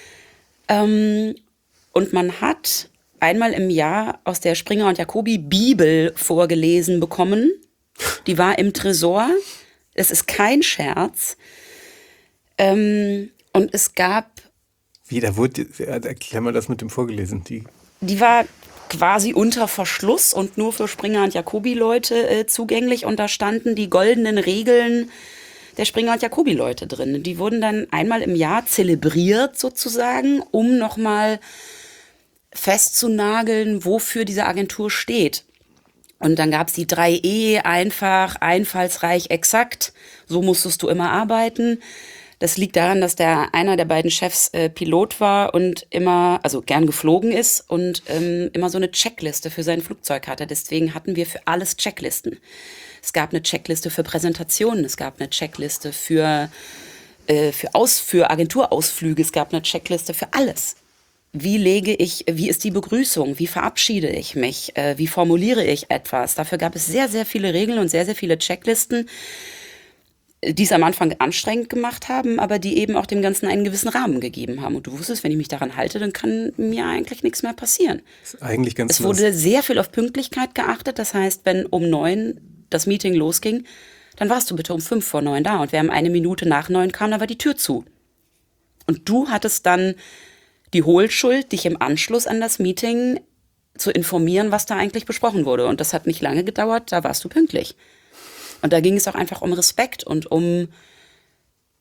Und man hat einmal im Jahr aus der Springer und Jacobi Bibel vorgelesen bekommen. Die war im Tresor. Es ist kein Scherz. Und es gab... Wie, erklär mal das mit dem vorgelesen. Die war quasi unter Verschluss und nur für Springer und Jacobi-Leute zugänglich. Und da standen die goldenen Regeln der Springer und Jacobi-Leute drin. Die wurden dann einmal im Jahr zelebriert sozusagen, um nochmal festzunageln, wofür diese Agentur steht. Und dann gab es die 3E, einfach, einfallsreich, exakt. So musstest du immer arbeiten. Das liegt daran, dass einer der beiden Chefs Pilot war und immer, also gern geflogen ist und immer so eine Checkliste für sein Flugzeug hatte. Deswegen hatten wir für alles Checklisten. Es gab eine Checkliste für Präsentationen, es gab eine Checkliste für Agenturausflüge, es gab eine Checkliste für alles. Wie ist die Begrüßung, wie verabschiede ich mich, wie formuliere ich etwas? Dafür gab es sehr, sehr viele Regeln und sehr, sehr viele Checklisten, die es am Anfang anstrengend gemacht haben, aber die eben auch dem Ganzen einen gewissen Rahmen gegeben haben. Und du wusstest, wenn ich mich daran halte, dann kann mir eigentlich nichts mehr passieren. Das ist eigentlich ganz Es wurde sehr viel auf Pünktlichkeit geachtet. Das heißt, wenn um 9 das Meeting losging, dann warst du bitte um 5 vor 9 da. Und wer um 1 Minute nach 9 kam, dann war die Tür zu. Und du hattest dann die Hohlschuld, dich im Anschluss an das Meeting zu informieren, was da eigentlich besprochen wurde. Und das hat nicht lange gedauert, da warst du pünktlich. Und da ging es auch einfach um Respekt und um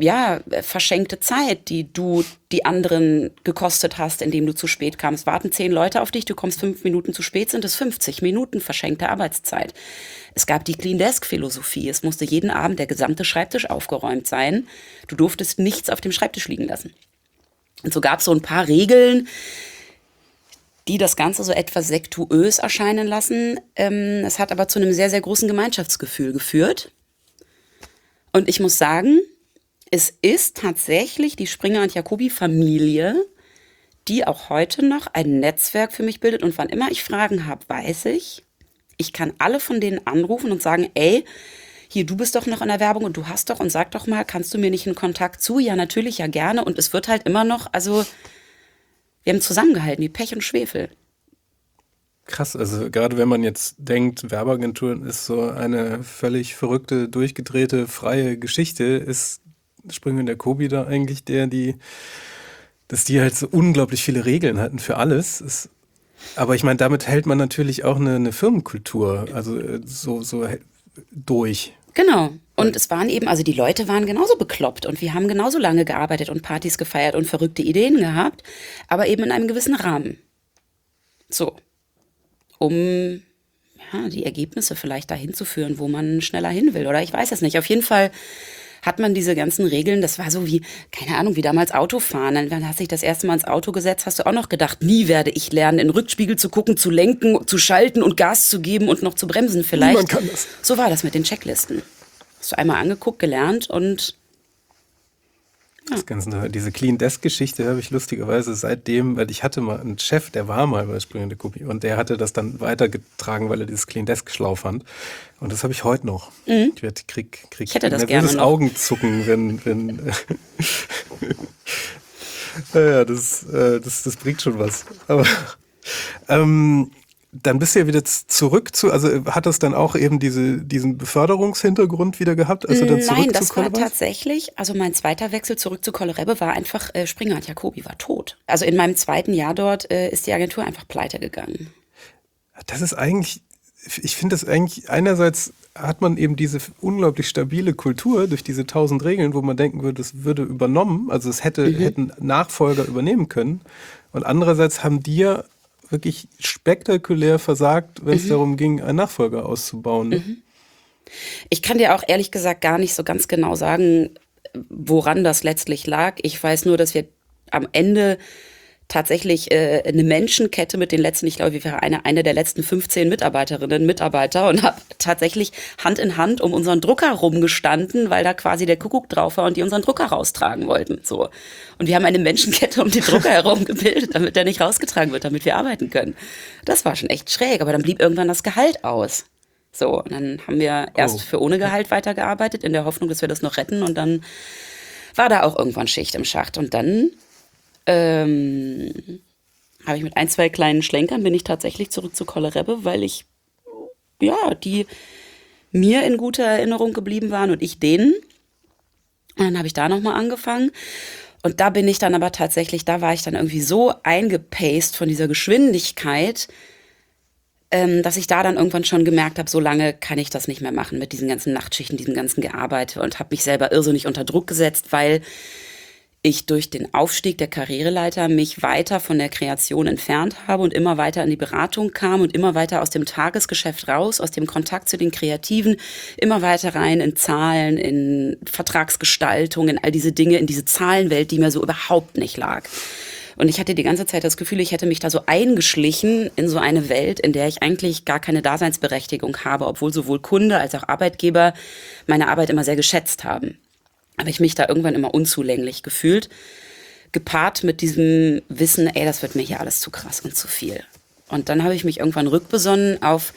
verschenkte Zeit, die du die anderen gekostet hast, indem du zu spät kamst. Warten 10 Leute auf dich, du kommst 5 Minuten zu spät, sind es 50 Minuten verschenkte Arbeitszeit. Es gab die Clean Desk Philosophie. Es musste jeden Abend der gesamte Schreibtisch aufgeräumt sein. Du durftest nichts auf dem Schreibtisch liegen lassen. Und so gab es so ein paar Regeln, die das Ganze so etwas sektuös erscheinen lassen. Es hat aber zu einem sehr, sehr großen Gemeinschaftsgefühl geführt. Und ich muss sagen, es ist tatsächlich die Springer und Jacobi-Familie, die auch heute noch ein Netzwerk für mich bildet. Und wann immer ich Fragen habe, weiß ich, ich kann alle von denen anrufen und sagen, ey, hier, du bist doch noch in der Werbung und du hast doch und sag doch mal, kannst du mir nicht einen Kontakt zu? Ja, natürlich, ja gerne. Und es wird halt immer noch, also wir haben zusammengehalten, wie Pech und Schwefel. Krass, also gerade wenn man jetzt denkt, Werbeagenturen ist so eine völlig verrückte, durchgedrehte, freie Geschichte, ist Springer und Jacobi da eigentlich dass die halt so unglaublich viele Regeln hatten für alles. Aber ich meine, damit hält man natürlich auch eine Firmenkultur, also so durch. Genau. Und es waren eben, also die Leute waren genauso bekloppt und wir haben genauso lange gearbeitet und Partys gefeiert und verrückte Ideen gehabt, aber eben in einem gewissen Rahmen. So. Um die Ergebnisse vielleicht dahin zu führen, wo man schneller hin will. Oder ich weiß es nicht. Auf jeden Fall hat man diese ganzen Regeln, das war so wie, keine Ahnung, wie damals Autofahren. Dann hast du dich das erste Mal ins Auto gesetzt, hast du auch noch gedacht, nie werde ich lernen, in den Rückspiegel zu gucken, zu lenken, zu schalten und Gas zu geben und noch zu bremsen vielleicht. Niemand kann das. So war das mit den Checklisten. Hast du einmal angeguckt, gelernt und Das Ganze, diese Clean Desk Geschichte habe ich lustigerweise seitdem, weil ich hatte mal einen Chef, der war mal bei Springer und Jacobi und der hatte das dann weitergetragen, weil er dieses Clean Desk schlau fand. Und das habe ich heute noch. Krieg ich hätte das nervöses gerne noch. Augenzucken, wenn ja, das bringt schon was. Aber dann bist du ja wieder also hat das dann auch eben diesen Beförderungshintergrund wieder gehabt, als du dann zurück Nein, das zu Kolle war warst? tatsächlich, also mein zweiter Wechsel zurück zu Kolle Rebbe war einfach, Springer und Jacobi war tot. Also in meinem zweiten Jahr dort ist die Agentur einfach pleite gegangen. Das ist eigentlich, ich finde das eigentlich, einerseits hat man eben diese unglaublich stabile Kultur durch diese 1000 Regeln, wo man denken würde, das würde übernommen, also es hätten Nachfolger übernehmen können. Und andererseits haben die ja wirklich spektakulär versagt, wenn es darum ging, einen Nachfolger auszubauen. Ich kann dir auch ehrlich gesagt gar nicht so ganz genau sagen, woran das letztlich lag. Ich weiß nur, dass wir am Ende tatsächlich eine Menschenkette mit den letzten, ich glaube, wir waren eine der letzten 15 Mitarbeiterinnen, Mitarbeiter und habe tatsächlich Hand in Hand um unseren Drucker rumgestanden, weil da quasi der Kuckuck drauf war und die unseren Drucker raustragen wollten. So. Und wir haben eine Menschenkette um den Drucker herum gebildet, damit der nicht rausgetragen wird, damit wir arbeiten können. Das war schon echt schräg, aber dann blieb irgendwann das Gehalt aus. So, und dann haben wir erst für ohne Gehalt weitergearbeitet, in der Hoffnung, dass wir das noch retten. Und dann war da auch irgendwann Schicht im Schacht. Und dann habe ich mit 1, 2 kleinen Schlenkern bin ich tatsächlich zurück zu Kolle Rebbe, weil die mir in guter Erinnerung geblieben waren und ich denen. Und dann habe ich da nochmal angefangen. Und da bin ich dann aber tatsächlich, da war ich dann irgendwie so eingepaced von dieser Geschwindigkeit, dass ich da dann irgendwann schon gemerkt habe, so lange kann ich das nicht mehr machen mit diesen ganzen Nachtschichten, diesem ganzen Gearbeitet und habe mich selber irrsinnig unter Druck gesetzt, weil ich durch den Aufstieg der Karriereleiter mich weiter von der Kreation entfernt habe und immer weiter in die Beratung kam und immer weiter aus dem Tagesgeschäft raus, aus dem Kontakt zu den Kreativen, immer weiter rein in Zahlen, in Vertragsgestaltung, in all diese Dinge, in diese Zahlenwelt, die mir so überhaupt nicht lag. Und ich hatte die ganze Zeit das Gefühl, ich hätte mich da so eingeschlichen in so eine Welt, in der ich eigentlich gar keine Daseinsberechtigung habe, obwohl sowohl Kunde als auch Arbeitgeber meine Arbeit immer sehr geschätzt haben. Habe ich mich da irgendwann immer unzulänglich gefühlt, gepaart mit diesem Wissen, ey, das wird mir hier alles zu krass und zu viel. Und dann habe ich mich irgendwann rückbesonnen auf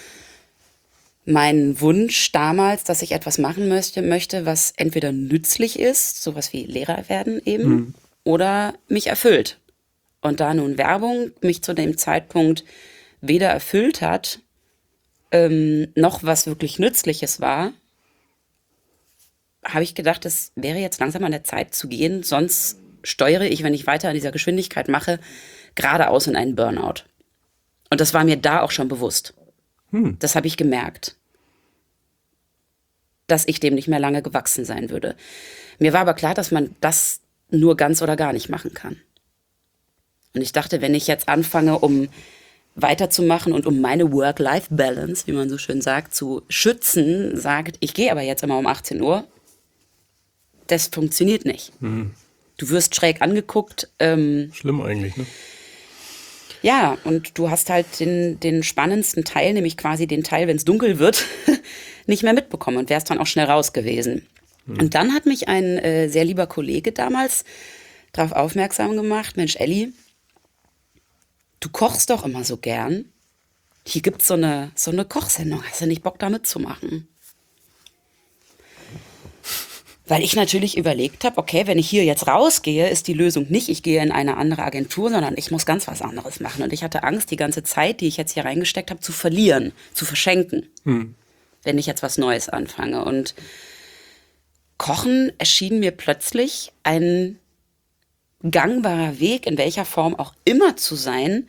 meinen Wunsch damals, dass ich etwas machen möchte, was entweder nützlich ist, sowas wie Lehrer werden eben, oder mich erfüllt. Und da nun Werbung mich zu dem Zeitpunkt weder erfüllt hat, noch was wirklich Nützliches war, habe ich gedacht, es wäre jetzt langsam an der Zeit zu gehen, sonst steuere ich, wenn ich weiter an dieser Geschwindigkeit mache, geradeaus in einen Burnout. Und das war mir da auch schon bewusst. Das habe ich gemerkt. dass ich dem nicht mehr lange gewachsen sein würde. Mir war aber klar, dass man das nur ganz oder gar nicht machen kann. Und ich dachte, wenn ich jetzt anfange, um weiterzumachen und um meine Work-Life-Balance, wie man so schön sagt, zu schützen, sagt, ich gehe aber jetzt immer um 18 Uhr, das funktioniert nicht. Du wirst schräg angeguckt. Schlimm eigentlich, ne? Ja, und du hast halt den spannendsten Teil, nämlich quasi den Teil, wenn es dunkel wird, nicht mehr mitbekommen und wärst dann auch schnell raus gewesen. Und dann hat mich ein sehr lieber Kollege damals darauf aufmerksam gemacht, Mensch, Elli, du kochst doch immer so gern. Hier gibt's so eine Kochsendung. Hast du nicht Bock, da mitzumachen? Weil ich natürlich überlegt habe, okay, wenn ich hier jetzt rausgehe, ist die Lösung nicht, ich gehe in eine andere Agentur, sondern ich muss ganz was anderes machen. Und ich hatte Angst, die ganze Zeit, die ich jetzt hier reingesteckt habe, zu verlieren, zu verschenken, wenn ich jetzt was Neues anfange. Und Kochen erschien mir plötzlich ein gangbarer Weg, in welcher Form auch immer zu sein,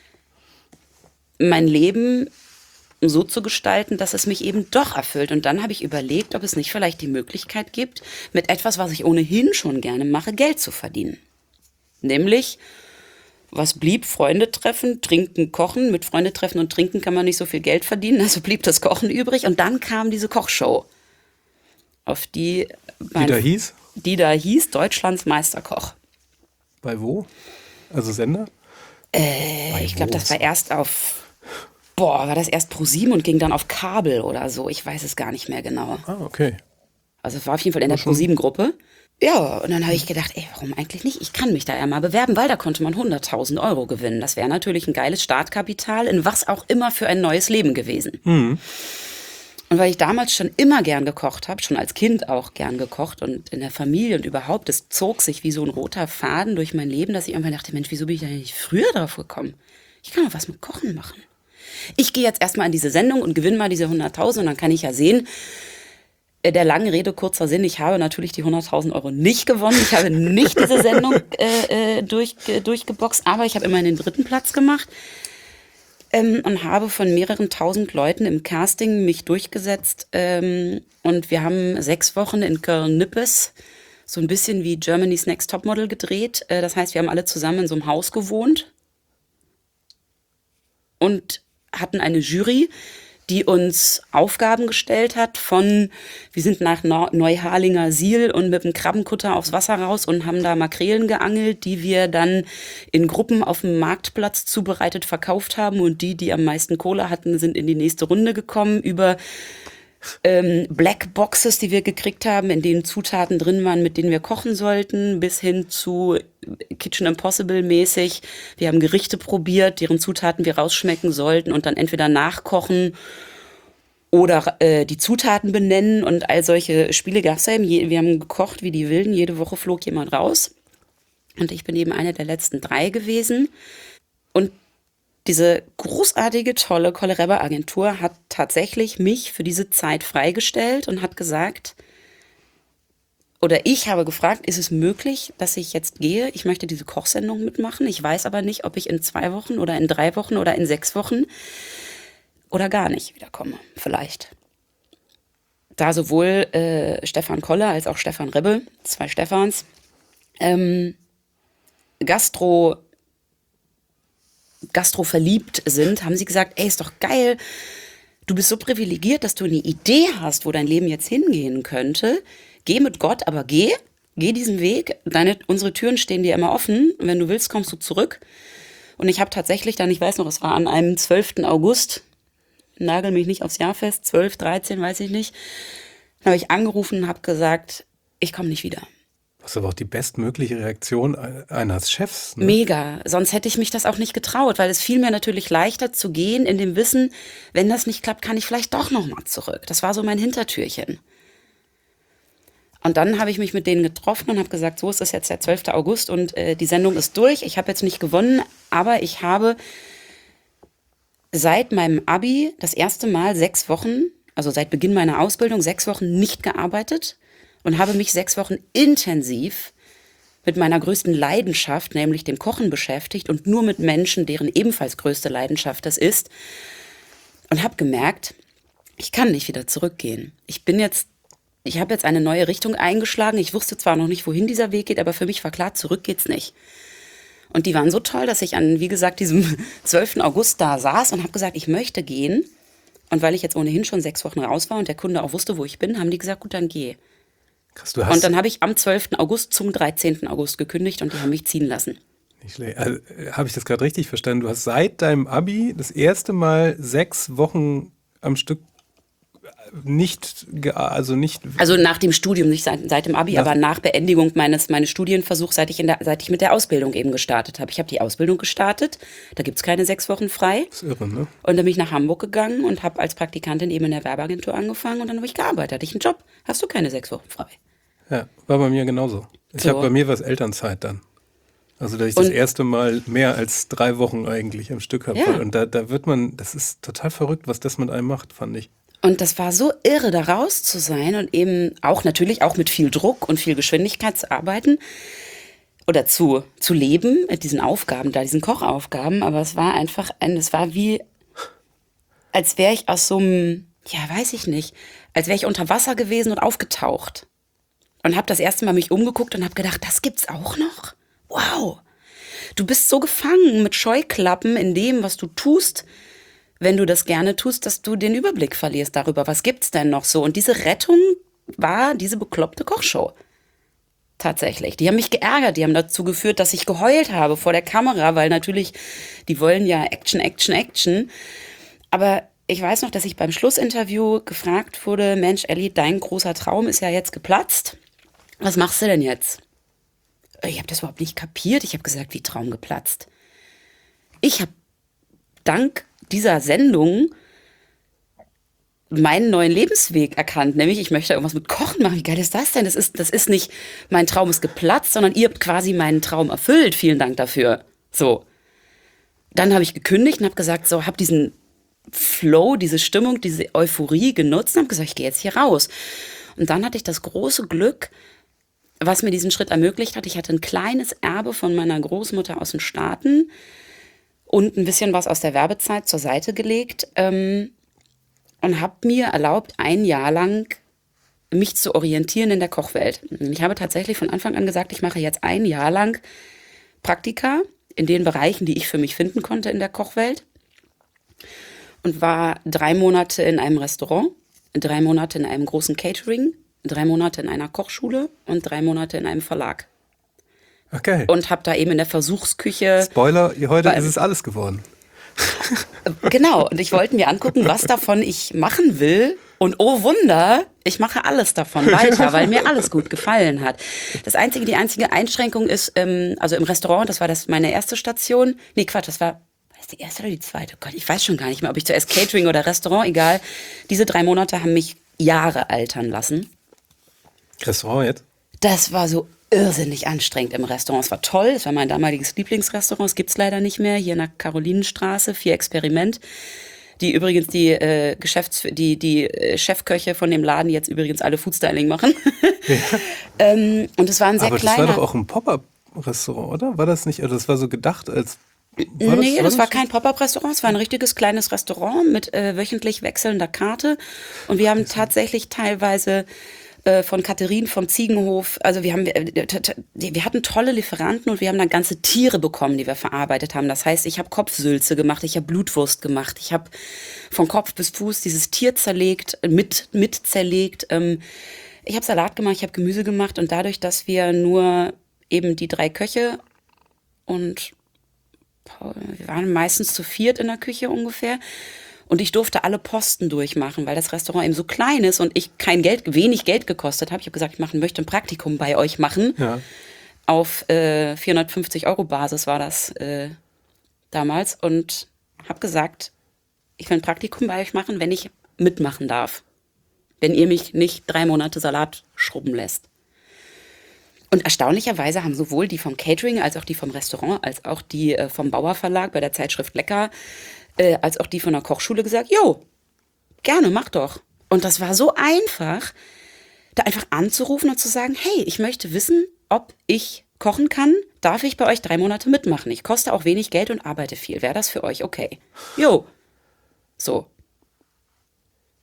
mein Leben so zu gestalten, dass es mich eben doch erfüllt. Und dann habe ich überlegt, ob es nicht vielleicht die Möglichkeit gibt, mit etwas, was ich ohnehin schon gerne mache, Geld zu verdienen. Nämlich, was blieb? Freunde treffen, trinken, kochen. Mit Freunde treffen und trinken kann man nicht so viel Geld verdienen, also blieb das Kochen übrig. Und dann kam diese Kochshow, auf die da hieß Deutschlands Meisterkoch. Bei wo? Also Sender? Ich glaube, das war erst war das erst Pro7 und ging dann auf Kabel oder so. Ich weiß es gar nicht mehr genau. Ah, okay. Also es war auf jeden Fall in der Pro7-Gruppe. Ja, und dann habe ich gedacht, warum eigentlich nicht? Ich kann mich da ja mal bewerben, weil da konnte man 100.000 Euro gewinnen. Das wäre natürlich ein geiles Startkapital in was auch immer für ein neues Leben gewesen. Und weil ich damals schon immer gern gekocht habe, schon als Kind auch gern gekocht und in der Familie und überhaupt, es zog sich wie so ein roter Faden durch mein Leben, dass ich irgendwann dachte, Mensch, wieso bin ich da nicht früher drauf gekommen? Ich kann doch was mit Kochen machen. Ich gehe jetzt erstmal in diese Sendung und gewinne mal diese 100.000 und dann kann ich ja sehen, der langen Rede, kurzer Sinn, ich habe natürlich die 100.000 Euro nicht gewonnen. Ich habe nicht diese Sendung durchgeboxt, aber ich habe immerhin den 3. Platz gemacht. Und habe von mehreren tausend Leuten im Casting mich durchgesetzt. Und wir haben 6 Wochen in Köln-Nippes so ein bisschen wie Germany's Next Topmodel gedreht. Das heißt, wir haben alle zusammen in so einem Haus gewohnt und hatten eine Jury, die uns Aufgaben gestellt hat von, wir sind nach Neuharlinger Siel und mit dem Krabbenkutter aufs Wasser raus und haben da Makrelen geangelt, die wir dann in Gruppen auf dem Marktplatz zubereitet verkauft haben und die am meisten Kohle hatten, sind in die nächste Runde gekommen über Black Boxes, die wir gekriegt haben, in denen Zutaten drin waren, mit denen wir kochen sollten, bis hin zu Kitchen Impossible mäßig. Wir haben Gerichte probiert, deren Zutaten wir rausschmecken sollten und dann entweder nachkochen oder die Zutaten benennen und all solche Spiele gab es ja. Wir haben gekocht wie die Wilden, jede Woche flog jemand raus und ich bin eben eine der letzten 3 gewesen und diese großartige, tolle Kolle-Rebbe-Agentur hat tatsächlich mich für diese Zeit freigestellt und hat gesagt, oder ich habe gefragt, ist es möglich, dass ich jetzt gehe? Ich möchte diese Kochsendung mitmachen. Ich weiß aber nicht, ob ich in 2 Wochen oder in 3 Wochen oder in 6 Wochen oder gar nicht wiederkomme. Vielleicht. Da sowohl Stefan Kolle als auch Stefan Rebbe, 2 Stefans, Gastro verliebt sind, haben sie gesagt, ist doch geil, du bist so privilegiert, dass du eine Idee hast, wo dein Leben jetzt hingehen könnte. Geh mit Gott, aber geh diesen Weg. Unsere Türen stehen dir immer offen. Wenn du willst, kommst du zurück. Und ich habe tatsächlich dann, ich weiß noch, es war an einem 12. August, nagel mich nicht aufs Jahr fest, 12, 13, weiß ich nicht, habe ich angerufen und habe gesagt, ich komme nicht wieder. Das ist aber auch die bestmögliche Reaktion eines Chefs. Ne? Mega. Sonst hätte ich mich das auch nicht getraut, weil es fiel mir natürlich leichter zu gehen in dem Wissen, wenn das nicht klappt, kann ich vielleicht doch noch mal zurück. Das war so mein Hintertürchen. Und dann habe ich mich mit denen getroffen und habe gesagt, so ist es jetzt der 12. August und die Sendung ist durch. Ich habe jetzt nicht gewonnen, aber ich habe seit meinem Abi das erste Mal 6 Wochen, also seit Beginn meiner Ausbildung, 6 Wochen nicht gearbeitet. Und habe mich 6 Wochen intensiv mit meiner größten Leidenschaft, nämlich dem Kochen, beschäftigt und nur mit Menschen, deren ebenfalls größte Leidenschaft das ist. Und habe gemerkt, ich kann nicht wieder zurückgehen. Ich bin jetzt ich habe jetzt eine neue Richtung eingeschlagen. Ich wusste zwar noch nicht, wohin dieser Weg geht, aber für mich war klar, zurück geht's nicht. Und die waren so toll, dass ich an, wie gesagt, diesem 12. August da saß und habe gesagt, ich möchte gehen. Und weil ich jetzt ohnehin schon 6 Wochen raus war und der Kunde auch wusste, wo ich bin, haben die gesagt, gut, dann geh. Krass, Und dann habe ich am 12. August zum 13. August gekündigt und die haben mich ziehen lassen. Nicht schlecht. Also, habe ich das gerade richtig verstanden? Du hast seit deinem Abi das erste Mal 6 Wochen am Stück nicht. Also nach dem Studium, nicht seit dem Abi, aber nach Beendigung meines Studienversuchs, seit ich mit der Ausbildung eben gestartet habe. Ich habe die Ausbildung gestartet, da gibt es keine 6 Wochen frei. Das ist irre, ne? Und dann bin ich nach Hamburg gegangen und habe als Praktikantin eben in der Werbeagentur angefangen und dann habe ich gearbeitet. Hatte ich einen Job, hast du keine 6 Wochen frei. Ja, war bei mir genauso. Bei mir war es Elternzeit dann. Also, dass ich das erste Mal mehr als 3 Wochen eigentlich am Stück habe. Ja. Und da wird das ist total verrückt, was das mit einem macht, fand ich. Und das war so irre, da raus zu sein und eben auch natürlich auch mit viel Druck und viel Geschwindigkeit zu arbeiten oder zu leben mit diesen Aufgaben da, diesen Kochaufgaben. Aber es war einfach, es war wie, als wäre ich aus so einem, ja, weiß ich nicht, als wäre ich unter Wasser gewesen und aufgetaucht. Und habe das erste Mal mich umgeguckt und habe gedacht, das gibt's auch noch? Wow. Du bist so gefangen mit Scheuklappen in dem, was du tust, wenn du das gerne tust, dass du den Überblick verlierst darüber, was gibt's denn noch so. Und diese Rettung war diese bekloppte Kochshow. Tatsächlich. Die haben mich geärgert, die haben dazu geführt, dass ich geheult habe vor der Kamera, weil natürlich, die wollen ja Action, Action, Action. Aber ich weiß noch, dass ich beim Schlussinterview gefragt wurde, Mensch, Elli, dein großer Traum ist ja jetzt geplatzt. Was machst du denn jetzt? Ich habe das überhaupt nicht kapiert. Ich habe gesagt, wie Traum geplatzt. Ich habe dank dieser Sendung meinen neuen Lebensweg erkannt, nämlich ich möchte irgendwas mit Kochen machen. Wie geil ist das denn? Das ist nicht, mein Traum ist geplatzt, sondern ihr habt quasi meinen Traum erfüllt. Vielen Dank dafür. So. Dann habe ich gekündigt und habe gesagt, so, habe diesen Flow, diese Stimmung, diese Euphorie genutzt und habe gesagt, ich gehe jetzt hier raus. Und dann hatte ich das große Glück, was mir diesen Schritt ermöglicht hat. Ich hatte ein kleines Erbe von meiner Großmutter aus den Staaten und ein bisschen was aus der Werbezeit zur Seite gelegt und habe mir erlaubt, 1 Jahr lang mich zu orientieren in der Kochwelt. Ich habe tatsächlich von Anfang an gesagt, ich mache jetzt 1 Jahr lang Praktika in den Bereichen, die ich für mich finden konnte in der Kochwelt und war 3 Monate in einem Restaurant, 3 Monate in einem großen Catering, 3 Monate in einer Kochschule und 3 Monate in einem Verlag. Okay. Und habe da eben in der Versuchsküche... Spoiler, heute ist es alles geworden. Genau, und ich wollte mir angucken, was davon ich machen will. Und oh Wunder, ich mache alles davon weiter, weil mir alles gut gefallen hat. Die einzige Einschränkung ist, also im Restaurant, das war meine erste Station. Nee, Quatsch, war das die erste oder die zweite? Gott, ich weiß schon gar nicht mehr, ob ich zuerst Catering oder Restaurant, egal. Diese 3 Monate haben mich Jahre altern lassen. Restaurant jetzt? Das war so irrsinnig anstrengend im Restaurant. Es war toll, es war mein damaliges Lieblingsrestaurant. Es gibt es leider nicht mehr, hier in der Karolinenstraße, 4 Experiment. Die übrigens die Chefköche von dem Laden jetzt übrigens alle Foodstyling machen. Ja. Und es war ein sehr kleiner... Aber das war doch auch ein Pop-Up-Restaurant, oder? War das nicht? Also das war so gedacht als... Das war kein Pop-Up-Restaurant, es war ein richtiges kleines Restaurant mit wöchentlich wechselnder Karte. Und wir haben tatsächlich teilweise... von Katharin vom Ziegenhof, also wir hatten tolle Lieferanten und wir haben dann ganze Tiere bekommen, die wir verarbeitet haben. Das heißt, ich habe Kopfsülze gemacht, ich habe Blutwurst gemacht, ich habe von Kopf bis Fuß dieses Tier zerlegt, mit zerlegt. Ich habe Salat gemacht, ich habe Gemüse gemacht und dadurch, dass wir nur eben die 3 Köche und wir waren meistens zu 4 in der Küche ungefähr. Und ich durfte alle Posten durchmachen, weil das Restaurant eben so klein ist und ich wenig Geld gekostet habe. Ich habe gesagt, ich möchte ein Praktikum bei euch machen. Ja. Auf 450 € Basis war das damals. Und habe gesagt, ich will ein Praktikum bei euch machen, wenn ich mitmachen darf. Wenn ihr mich nicht 3 Monate Salat schrubben lässt. Und erstaunlicherweise haben sowohl die vom Catering, als auch die vom Restaurant, als auch die vom Bauer Verlag bei der Zeitschrift Lecker, als auch die von der Kochschule gesagt, jo, gerne, mach doch. Und das war so einfach, da einfach anzurufen und zu sagen, hey, ich möchte wissen, ob ich kochen kann, darf ich bei euch 3 Monate mitmachen. Ich koste auch wenig Geld und arbeite viel. Wäre das für euch okay? Jo. So.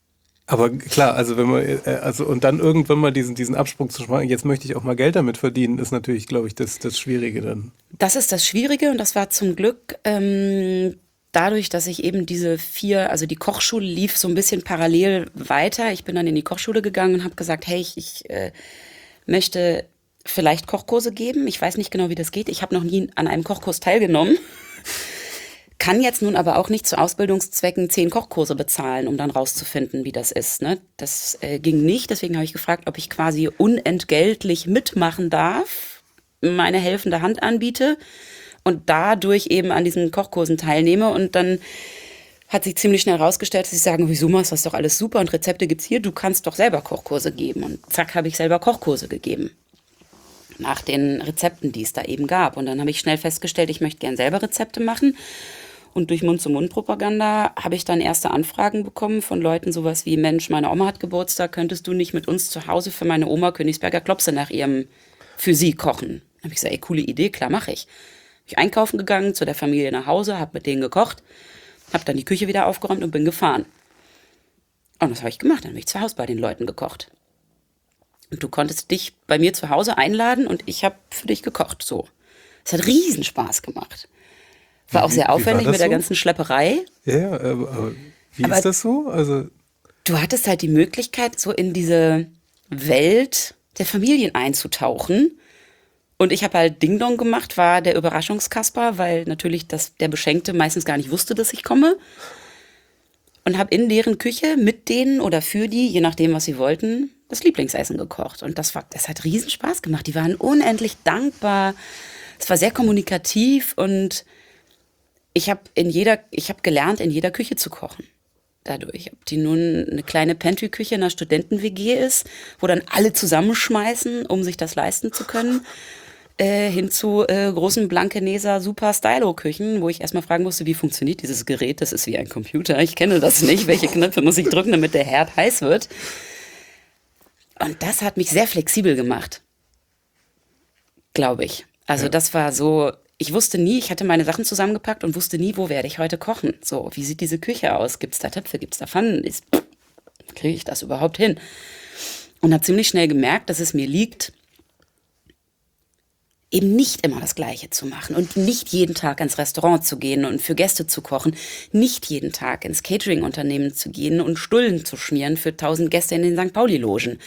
Aber klar, also wenn man, und dann irgendwann mal diesen Absprung zu machen, jetzt möchte ich auch mal Geld damit verdienen, ist natürlich, glaube ich, das Schwierige dann. Das ist das Schwierige und das war zum Glück dadurch, dass ich eben also die Kochschule lief so ein bisschen parallel weiter. Ich bin dann in die Kochschule gegangen und habe gesagt, hey, ich möchte vielleicht Kochkurse geben. Ich weiß nicht genau, wie das geht. Ich habe noch nie an einem Kochkurs teilgenommen. Kann jetzt nun aber auch nicht zu Ausbildungszwecken 10 Kochkurse bezahlen, um dann rauszufinden, wie das ist. Ne? Das ging nicht. Deswegen habe ich gefragt, ob ich quasi unentgeltlich mitmachen darf, meine helfende Hand anbiete und dadurch eben an diesen Kochkursen teilnehme. Und dann hat sich ziemlich schnell rausgestellt, dass sie sagen, wieso machst du das doch alles super und Rezepte gibt's hier, du kannst doch selber Kochkurse geben. Und zack, habe ich selber Kochkurse gegeben. Nach den Rezepten, die es da eben gab. Und dann habe ich schnell festgestellt, ich möchte gern selber Rezepte machen. Und durch Mund-zu-Mund-Propaganda habe ich dann erste Anfragen bekommen von Leuten, sowas wie, Mensch, meine Oma hat Geburtstag, könntest du nicht mit uns zu Hause für meine Oma Königsberger Klopse für sie kochen? Dann habe ich gesagt, ey, coole Idee, klar, mache ich. Bin ich einkaufen gegangen, zu der Familie nach Hause, habe mit denen gekocht, habe dann die Küche wieder aufgeräumt und bin gefahren. Und das habe ich gemacht, dann habe ich zu Hause bei den Leuten gekocht. Und du konntest dich bei mir zu Hause einladen und ich habe für dich gekocht, so. Es hat riesen Spaß gemacht. War auch sehr aufwendig mit der ganzen Schlepperei. Ja, aber wie ist das so? Also du hattest halt die Möglichkeit, so in diese Welt der Familien einzutauchen. Und ich habe halt Ding Dong gemacht, war der Überraschungskasper, weil natürlich der Beschenkte meistens gar nicht wusste, dass ich komme. Und habe in deren Küche mit denen oder für die, je nachdem, was sie wollten, das Lieblingsessen gekocht. Und das hat riesen Spaß gemacht. Die waren unendlich dankbar. Es war sehr kommunikativ und ich habe gelernt, in jeder Küche zu kochen. Dadurch. Ob die nun eine kleine Pantry-Küche in einer Studenten-WG ist, wo dann alle zusammenschmeißen, um sich das leisten zu können, hin zu großen Blankeneser Super-Stylo-Küchen, wo ich erstmal fragen musste, wie funktioniert dieses Gerät? Das ist wie ein Computer. Ich kenne das nicht. Welche Knöpfe muss ich drücken, damit der Herd heiß wird? Und das hat mich sehr flexibel gemacht. Glaube ich. Also das war so, ich wusste nie, ich hatte meine Sachen zusammengepackt und wusste nie, wo werde ich heute kochen. So, wie sieht diese Küche aus? Gibt es da Töpfe? Gibt es da Pfannen? Kriege ich das überhaupt hin? Und habe ziemlich schnell gemerkt, dass es mir liegt, eben nicht immer das Gleiche zu machen und nicht jeden Tag ins Restaurant zu gehen und für Gäste zu kochen, nicht jeden Tag ins Catering-Unternehmen zu gehen und Stullen zu schmieren für 1000 Gäste in den St. Pauli-Logen.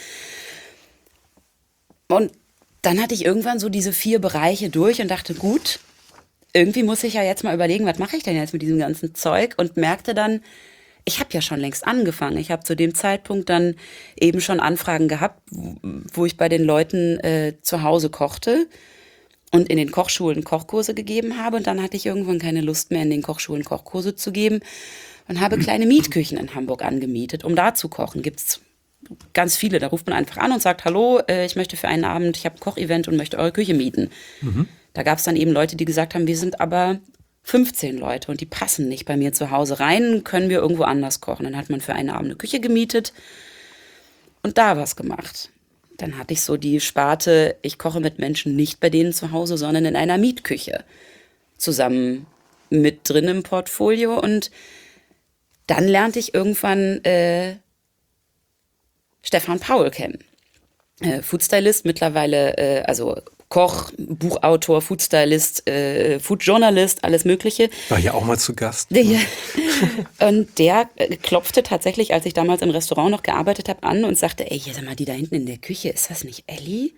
Und dann hatte ich irgendwann so diese 4 Bereiche durch und dachte, gut, irgendwie muss ich ja jetzt mal überlegen, was mache ich denn jetzt mit diesem ganzen Zeug? Und merkte dann, ich habe ja schon längst angefangen. Ich habe zu dem Zeitpunkt dann eben schon Anfragen gehabt, wo ich bei den Leuten zu Hause kochte und in den Kochschulen Kochkurse gegeben habe. Und dann hatte ich irgendwann keine Lust mehr, in den Kochschulen Kochkurse zu geben und habe kleine Mietküchen in Hamburg angemietet, um da zu kochen. Gibt's ganz viele. Da ruft man einfach an und sagt, hallo, ich möchte für einen Abend, ich habe ein Kochevent und möchte eure Küche mieten. Mhm. Da gab es dann eben Leute, die gesagt haben, wir sind aber 15 Leute und die passen nicht bei mir zu Hause rein, können wir irgendwo anders kochen. Dann hat man für einen Abend eine Küche gemietet und da was gemacht. Dann hatte ich so die Sparte, ich koche mit Menschen nicht bei denen zu Hause, sondern in einer Mietküche zusammen mit drin im Portfolio. Und dann lernte ich irgendwann Stefan Paul kennen. Foodstylist, mittlerweile, also Koch, Buchautor, Foodstylist, Foodjournalist, alles Mögliche. War ja auch mal zu Gast. Und der klopfte tatsächlich, als ich damals im Restaurant noch gearbeitet habe, an und sagte, ey, hier, sag mal, die da hinten in der Küche, ist das nicht Elli?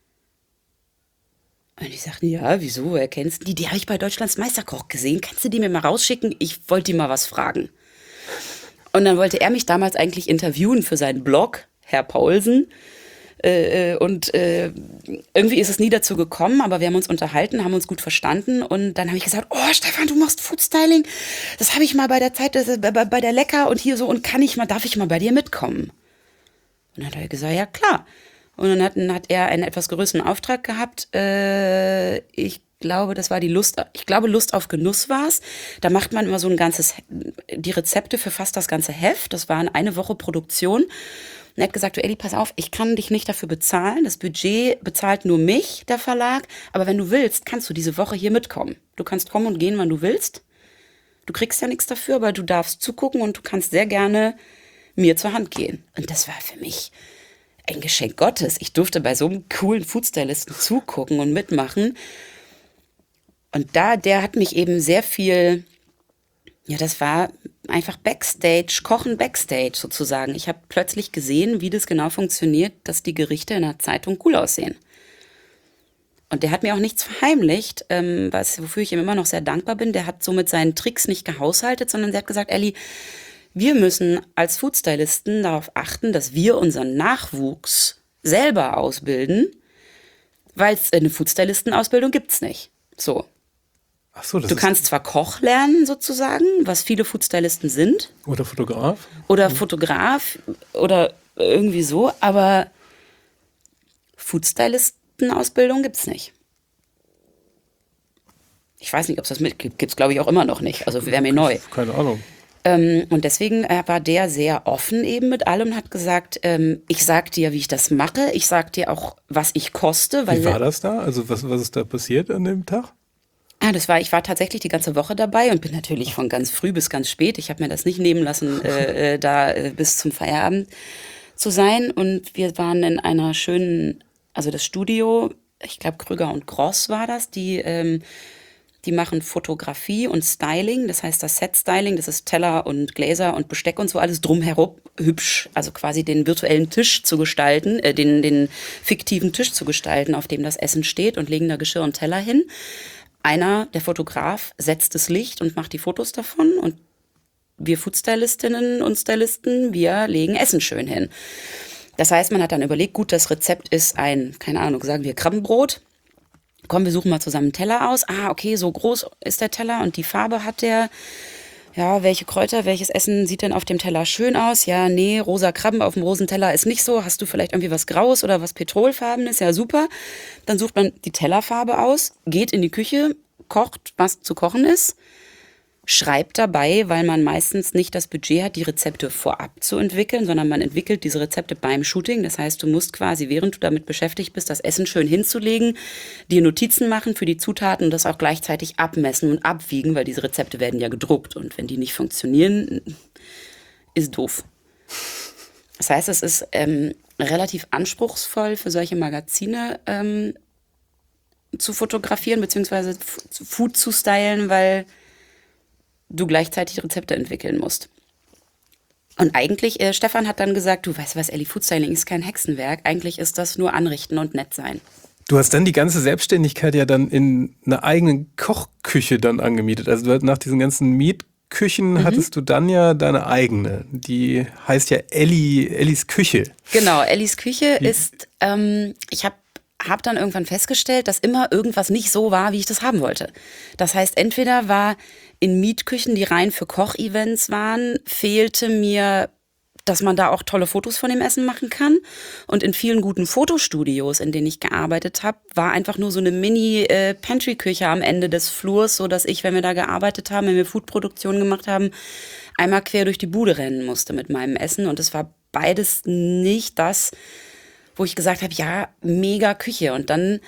Und ich sagte, ja, wieso, woher kennst du die? Die habe ich bei Deutschlands Meisterkoch gesehen. Kannst du die mir mal rausschicken? Ich wollte die mal was fragen. Und dann wollte er mich damals eigentlich interviewen für seinen Blog, Herr Paulsen. Und irgendwie ist es nie dazu gekommen, aber wir haben uns unterhalten, haben uns gut verstanden. Und dann habe ich gesagt, oh Stefan, du machst Foodstyling? Das habe ich mal bei der Zeit, bei der Lecker und hier so. Und darf ich mal bei dir mitkommen? Und dann hat er gesagt, ja klar. Und dann hat er einen etwas größeren Auftrag gehabt. Ich glaube, das war Lust auf Genuss war's. Da macht man immer so die Rezepte für fast das ganze Heft. Das war eine Woche Produktion. Und er hat gesagt, du Elli, pass auf, ich kann dich nicht dafür bezahlen. Das Budget bezahlt nur mich, der Verlag. Aber wenn du willst, kannst du diese Woche hier mitkommen. Du kannst kommen und gehen, wann du willst. Du kriegst ja nichts dafür, aber du darfst zugucken und du kannst sehr gerne mir zur Hand gehen. Und das war für mich ein Geschenk Gottes. Ich durfte bei so einem coolen Foodstylisten zugucken und mitmachen. Und der hat mich eben sehr viel, ja, das war einfach Backstage, Kochen Backstage sozusagen. Ich habe plötzlich gesehen, wie das genau funktioniert, dass die Gerichte in der Zeitung cool aussehen. Und der hat mir auch nichts verheimlicht, wofür ich ihm immer noch sehr dankbar bin. Der hat so mit seinen Tricks nicht gehaushaltet, sondern der hat gesagt, Elli, wir müssen als Foodstylisten darauf achten, dass wir unseren Nachwuchs selber ausbilden, weil eine Foodstylisten-Ausbildung gibt's nicht. So. Ach so, Du kannst zwar Koch lernen sozusagen, was viele Foodstylisten sind. Oder Fotograf. Oder Fotograf oder irgendwie so, aber Foodstylisten-Ausbildung gibt's nicht. Ich weiß nicht, ob es das gibt. Gibt's, glaube ich, auch immer noch nicht. Also wäre mir neu. Keine Ahnung. Und deswegen war der sehr offen eben mit allem und hat gesagt, ich sag dir, wie ich das mache. Ich sag dir auch, was ich koste. Weil Wie war das da? Also was ist da passiert an dem Tag? Ich war tatsächlich die ganze Woche dabei und bin natürlich von ganz früh bis ganz spät. Ich habe mir das nicht nehmen lassen, bis zum Feierabend zu sein. Und wir waren in einer schönen, also das Studio, ich glaube Krüger und Gross war das, die machen Fotografie und Styling, das heißt das Set-Styling, das ist Teller und Gläser und Besteck und so, alles drumherum hübsch, also quasi den virtuellen Tisch zu gestalten, den fiktiven Tisch zu gestalten, auf dem das Essen steht und legen da Geschirr und Teller hin. Der Fotograf, setzt das Licht und macht die Fotos davon und wir Foodstylistinnen und Stylisten, wir legen Essen schön hin. Das heißt, man hat dann überlegt, gut, das Rezept ist keine Ahnung, sagen wir Krabbenbrot. Komm, wir suchen mal zusammen einen Teller aus. Ah, okay, so groß ist der Teller und die Farbe hat der. Ja, welche Kräuter, welches Essen sieht denn auf dem Teller schön aus? Ja, nee, rosa Krabben auf dem Rosenteller ist nicht so. Hast du vielleicht irgendwie was Graues oder was Petrolfarbenes? Ja, super. Dann sucht man die Tellerfarbe aus, geht in die Küche, kocht, was zu kochen ist, schreibt dabei, weil man meistens nicht das Budget hat, die Rezepte vorab zu entwickeln, sondern man entwickelt diese Rezepte beim Shooting. Das heißt, du musst quasi, während du damit beschäftigt bist, das Essen schön hinzulegen, dir Notizen machen für die Zutaten und das auch gleichzeitig abmessen und abwiegen, weil diese Rezepte werden ja gedruckt und wenn die nicht funktionieren, ist doof. Das heißt, es ist relativ anspruchsvoll für solche Magazine zu fotografieren, beziehungsweise Food zu stylen, weil du gleichzeitig Rezepte entwickeln musst. Und eigentlich, Stefan hat dann gesagt, du weißt was, Elli, Foodstyling ist kein Hexenwerk, eigentlich ist das nur anrichten und nett sein. Du hast dann die ganze Selbstständigkeit ja dann in einer eigenen Kochküche dann angemietet. Also nach diesen ganzen Mietküchen hattest du dann ja deine eigene. Die heißt ja Ellis Küche. Genau, Ellis Küche ist, ich habe dann irgendwann festgestellt, dass immer irgendwas nicht so war, wie ich das haben wollte. Das heißt, entweder war in Mietküchen, die rein für Kochevents waren, fehlte mir, dass man da auch tolle Fotos von dem Essen machen kann. Und in vielen guten Fotostudios, in denen ich gearbeitet habe, war einfach nur so eine Mini-Pantry-Küche am Ende des Flurs, so dass ich, wenn wir da gearbeitet haben, wenn wir Foodproduktion gemacht haben, einmal quer durch die Bude rennen musste mit meinem Essen. Und es war beides nicht das, wo ich gesagt habe, ja, mega Küche. Und dann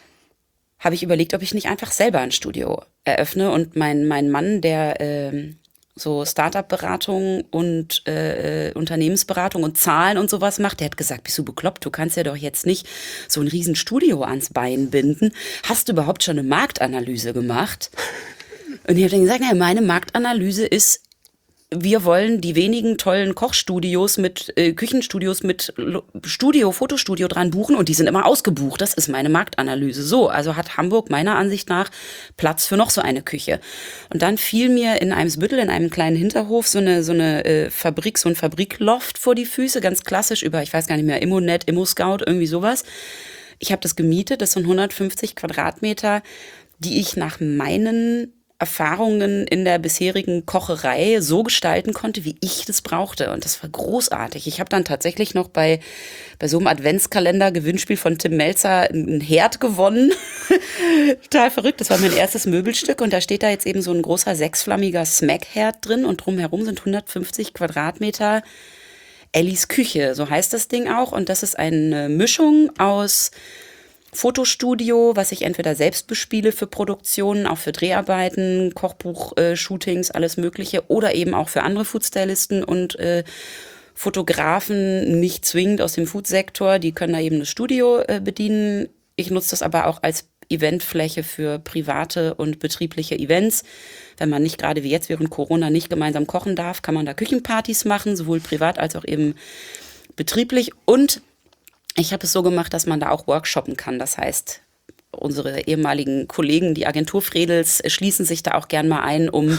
habe ich überlegt, ob ich nicht einfach selber ein Studio eröffne. Und mein Mann, der so Startup-Beratung und Unternehmensberatung und Zahlen und sowas macht, der hat gesagt, bist du bekloppt, du kannst ja doch jetzt nicht so ein riesen Studio ans Bein binden. Hast du überhaupt schon eine Marktanalyse gemacht? Und ich habe dann gesagt, naja, meine Marktanalyse ist, wir wollen die wenigen tollen Kochstudios mit Küchenstudios mit Fotostudio dran buchen und die sind immer ausgebucht. Das ist meine Marktanalyse. So, also hat Hamburg meiner Ansicht nach Platz für noch so eine Küche. Und dann fiel mir in Eimsbüttel, in einem kleinen Hinterhof, so eine Fabrik, so ein Fabrikloft vor die Füße, ganz klassisch über, ich weiß gar nicht mehr, Immonet, Immoscout, irgendwie sowas. Ich habe das gemietet, das sind 150 Quadratmeter, die ich nach meinen Erfahrungen in der bisherigen Kocherei so gestalten konnte, wie ich das brauchte. Und das war großartig. Ich habe dann tatsächlich noch bei so einem Adventskalender-Gewinnspiel von Tim Melzer einen Herd gewonnen. Total verrückt. Das war mein erstes Möbelstück. Und da steht da jetzt eben so ein großer sechsflammiger Smack-Herd drin. Und drumherum sind 150 Quadratmeter Ellis Küche. So heißt das Ding auch. Und das ist eine Mischung aus Fotostudio, was ich entweder selbst bespiele für Produktionen, auch für Dreharbeiten, Kochbuch-Shootings, alles Mögliche, oder eben auch für andere Foodstylisten und Fotografen nicht zwingend aus dem Food-Sektor, die können da eben das Studio bedienen. Ich nutze das aber auch als Eventfläche für private und betriebliche Events. Wenn man nicht gerade wie jetzt während Corona nicht gemeinsam kochen darf, kann man da Küchenpartys machen, sowohl privat als auch eben betrieblich. Und ich habe es so gemacht, dass man da auch workshoppen kann. Das heißt, unsere ehemaligen Kollegen, die Agenturfredels, schließen sich da auch gern mal ein, um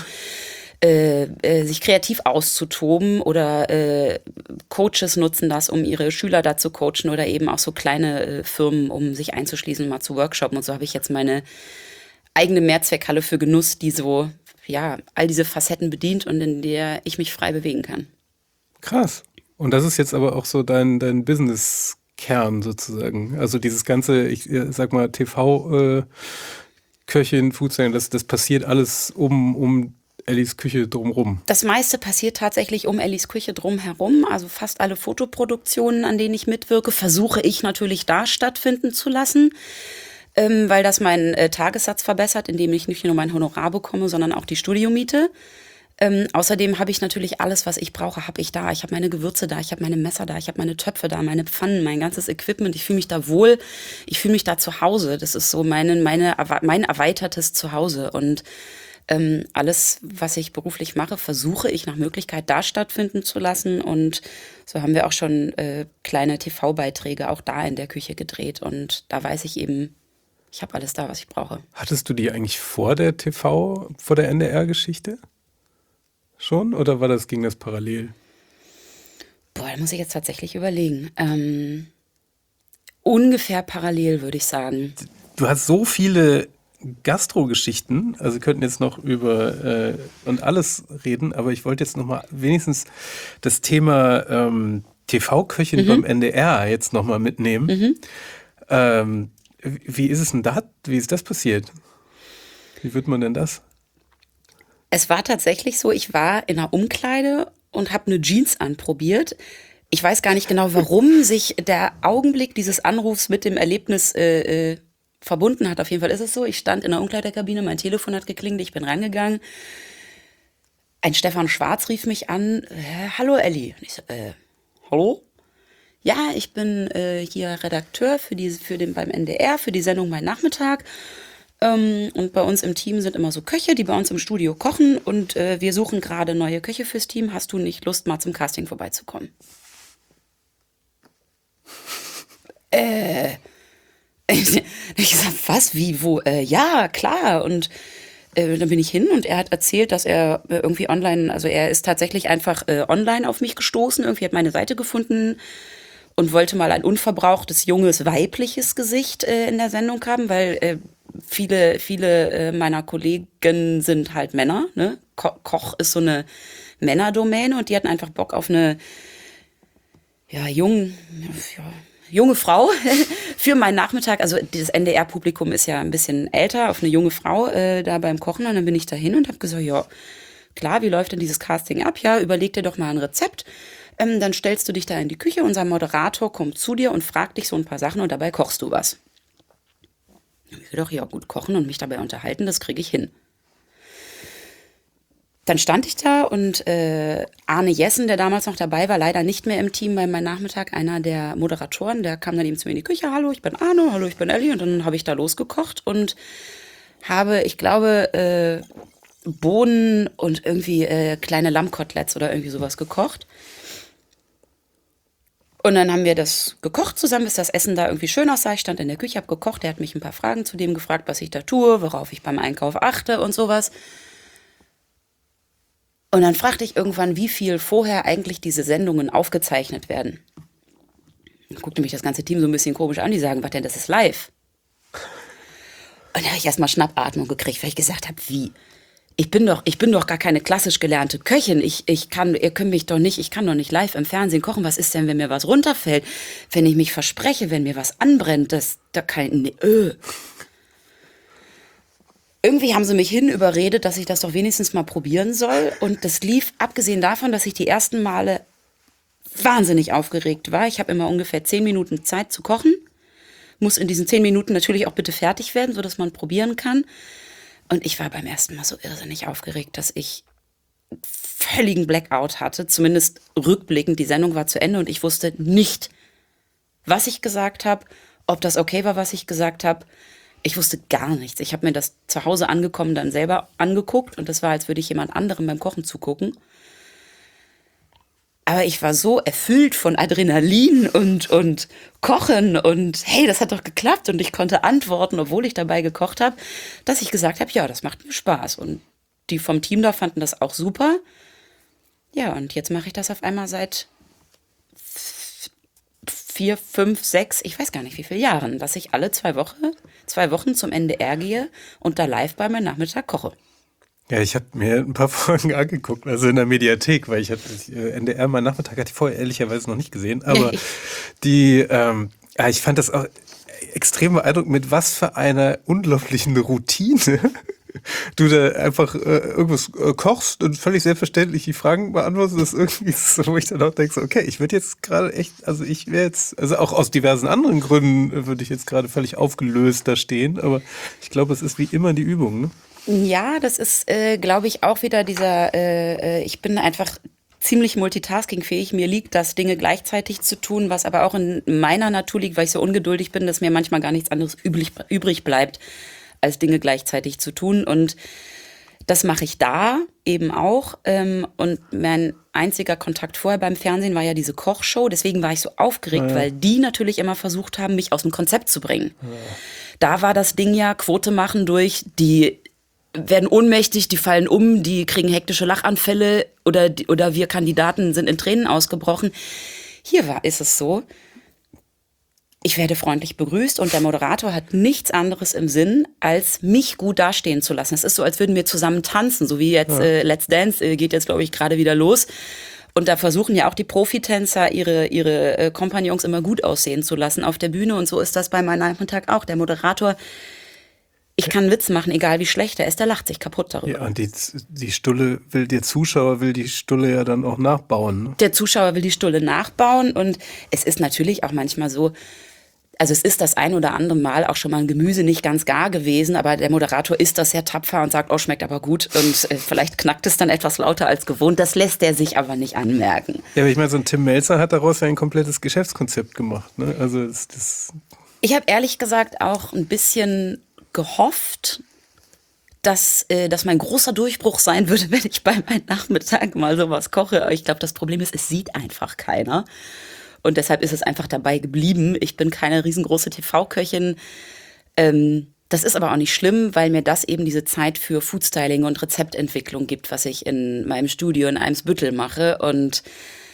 sich kreativ auszutoben, oder Coaches nutzen das, um ihre Schüler da zu coachen, oder eben auch so kleine Firmen, um sich einzuschließen, mal zu workshoppen. Und so habe ich jetzt meine eigene Mehrzweckhalle für Genuss, die so, ja, all diese Facetten bedient und in der ich mich frei bewegen kann. Krass. Und das ist jetzt aber auch so dein Business-Kern sozusagen. Also dieses ganze, ich sag mal, TV-Köchin, Foodstyling, das passiert alles um Ellis Küche drumherum. Das meiste passiert tatsächlich um Ellis Küche drumherum. Also fast alle Fotoproduktionen, an denen ich mitwirke, versuche ich natürlich da stattfinden zu lassen, weil das meinen Tagessatz verbessert, indem ich nicht nur mein Honorar bekomme, sondern auch die Studiomiete. Außerdem habe ich natürlich alles, was ich brauche, habe ich da. Ich habe meine Gewürze da, ich habe meine Messer da, ich habe meine Töpfe da, meine Pfannen, mein ganzes Equipment. Ich fühle mich da wohl, ich fühle mich da zu Hause. Das ist so mein erweitertes Zuhause. Und alles, was ich beruflich mache, versuche ich nach Möglichkeit da stattfinden zu lassen. Und so haben wir auch schon kleine TV-Beiträge auch da in der Küche gedreht. Und da weiß ich eben, ich habe alles da, was ich brauche. Hattest du die eigentlich vor der NDR-Geschichte schon? Oder ging das parallel? Boah, da muss ich jetzt tatsächlich überlegen. Ungefähr parallel, würde ich sagen. Du hast so viele Gastro-Geschichten, also wir könnten jetzt noch über und alles reden, aber ich wollte jetzt noch mal wenigstens das Thema TV-Köchin beim NDR jetzt noch mal mitnehmen. Wie ist es denn da? Wie ist das passiert? Wie wird man denn das? Es war tatsächlich so, ich war in einer Umkleide und habe eine Jeans anprobiert. Ich weiß gar nicht genau, warum sich der Augenblick dieses Anrufs mit dem Erlebnis verbunden hat. Auf jeden Fall ist es so, ich stand in der Umkleidekabine, mein Telefon hat geklingelt, ich bin rangegangen. Ein Stefan Schwarz rief mich an, hallo Elli. Und ich so, hallo? Ja, ich bin hier Redakteur beim NDR für die Sendung Mein Nachmittag. Und bei uns im Team sind immer so Köche, die bei uns im Studio kochen, und wir suchen gerade neue Köche fürs Team. Hast du nicht Lust, mal zum Casting vorbeizukommen? Ich gesagt, was, wie, wo? Ja, klar. Und dann bin ich hin und er hat erzählt, dass er irgendwie online, also er ist tatsächlich einfach online auf mich gestoßen, irgendwie hat meine Seite gefunden und wollte mal ein unverbrauchtes, junges, weibliches Gesicht in der Sendung haben, weil viele meiner Kollegen sind halt Männer. Ne? Koch ist so eine Männerdomäne, und die hatten einfach Bock auf eine junge Frau für meinen Nachmittag. Also dieses NDR-Publikum ist ja ein bisschen älter, auf eine junge Frau da beim Kochen. Und dann bin ich da hin und habe gesagt, ja, klar, wie läuft denn dieses Casting ab? Ja, überleg dir doch mal ein Rezept. Dann stellst du dich da in die Küche, unser Moderator kommt zu dir und fragt dich so ein paar Sachen und dabei kochst du was. Ich dachte, ja gut, kochen und mich dabei unterhalten, das kriege ich hin. Dann stand ich da und Arne Jessen, der damals noch dabei war, leider nicht mehr im Team bei Mein Nachmittag, einer der Moderatoren, der kam dann eben zu mir in die Küche, hallo, ich bin Arne, hallo, ich bin Elli, und dann habe ich da losgekocht und habe, ich glaube, Bohnen und irgendwie kleine Lammkoteletts oder irgendwie sowas gekocht. Und dann haben wir das gekocht zusammen, bis das Essen da irgendwie schön aussah. Ich stand in der Küche, habe gekocht, er hat mich ein paar Fragen zu dem gefragt, was ich da tue, worauf ich beim Einkauf achte und sowas. Und dann fragte ich irgendwann, wie viel vorher eigentlich diese Sendungen aufgezeichnet werden. Dann guckte mich das ganze Team so ein bisschen komisch an, die sagen, was denn, das ist live. Und da habe ich erstmal Schnappatmung gekriegt, weil ich gesagt habe, wie? Ich bin doch gar keine klassisch gelernte Köchin. Ich kann doch nicht live im Fernsehen kochen. Was ist denn, wenn mir was runterfällt? Wenn ich mich verspreche, wenn mir was anbrennt, Irgendwie haben sie mich überredet, dass ich das doch wenigstens mal probieren soll. Und das lief, abgesehen davon, dass ich die ersten Male wahnsinnig aufgeregt war. Ich habe immer ungefähr 10 Minuten Zeit zu kochen. Muss in diesen 10 Minuten natürlich auch bitte fertig werden, sodass man probieren kann. Und ich war beim ersten Mal so irrsinnig aufgeregt, dass ich völligen Blackout hatte, zumindest rückblickend. Die Sendung war zu Ende und ich wusste nicht, was ich gesagt habe, ob das okay war, was ich gesagt habe. Ich wusste gar nichts. Ich habe mir das zu Hause angekommen dann selber angeguckt und das war, als würde ich jemand anderem beim Kochen zugucken. Aber ich war so erfüllt von Adrenalin und Kochen und hey, das hat doch geklappt und ich konnte antworten, obwohl ich dabei gekocht habe, dass ich gesagt habe, ja, das macht mir Spaß. Und die vom Team da fanden das auch super. Ja, und jetzt mache ich das auf einmal seit 4, 5, 6, ich weiß gar nicht wie viele Jahren, dass ich alle 2 Wochen zum NDR gehe und da live bei meinem Nachmittag koche. Ja, ich habe mir ein paar Folgen angeguckt, also in der Mediathek, weil ich hatte NDR mal Nachmittag, hatte ich vorher ehrlicherweise noch nicht gesehen, aber ich fand das auch extrem beeindruckend, mit was für einer unglaublichen Routine du da einfach irgendwas kochst und völlig selbstverständlich die Fragen beantwortest. Das ist irgendwie so, wo ich dann auch denke, so, okay, ich würde jetzt gerade echt, also ich wäre jetzt, also auch aus diversen anderen Gründen würde ich jetzt gerade völlig aufgelöst da stehen, aber ich glaube, es ist wie immer die Übung, ne? Ja, das ist, glaube ich, auch wieder ich bin einfach ziemlich multitaskingfähig. Mir liegt das, Dinge gleichzeitig zu tun, was aber auch in meiner Natur liegt, weil ich so ungeduldig bin, dass mir manchmal gar nichts anderes übrig bleibt, als Dinge gleichzeitig zu tun. Und das mache ich da eben auch. Und mein einziger Kontakt vorher beim Fernsehen war ja diese Kochshow. Deswegen war ich so aufgeregt, weil die natürlich immer versucht haben, mich aus dem Konzept zu bringen. Ja. Da war das Ding ja, Quote machen durch, die werden ohnmächtig, die fallen um, die kriegen hektische Lachanfälle oder wir Kandidaten sind in Tränen ausgebrochen. Hier ist es so, ich werde freundlich begrüßt und der Moderator hat nichts anderes im Sinn, als mich gut dastehen zu lassen. Es ist so, als würden wir zusammen tanzen, so wie jetzt Let's Dance geht jetzt, glaube ich, gerade wieder los. Und da versuchen ja auch die Profitänzer ihre Kompagnons immer gut aussehen zu lassen auf der Bühne. Und so ist das bei meinem Nachmittag auch. Der Moderator, ich kann einen Witz machen, egal wie schlecht er ist, der lacht sich kaputt darüber. Ja, und der Zuschauer will die Stulle ja dann auch nachbauen. Ne? Der Zuschauer will die Stulle nachbauen und es ist natürlich auch manchmal so, also es ist das ein oder andere Mal auch schon mal ein Gemüse nicht ganz gar gewesen, aber der Moderator isst das sehr tapfer und sagt, oh, schmeckt aber gut und vielleicht knackt es dann etwas lauter als gewohnt. Das lässt er sich aber nicht anmerken. Ja, aber ich meine, so ein Tim Melzer hat daraus ja ein komplettes Geschäftskonzept gemacht. Ne? Also ich habe ehrlich gesagt auch ein bisschen gehofft, dass mein großer Durchbruch sein würde, wenn ich bei meinem Nachmittag mal sowas koche. Aber ich glaube, das Problem ist, es sieht einfach keiner. Und deshalb ist es einfach dabei geblieben. Ich bin keine riesengroße TV-Köchin. Das ist aber auch nicht schlimm, weil mir das eben diese Zeit für Foodstyling und Rezeptentwicklung gibt, was ich in meinem Studio in Eimsbüttel mache. Und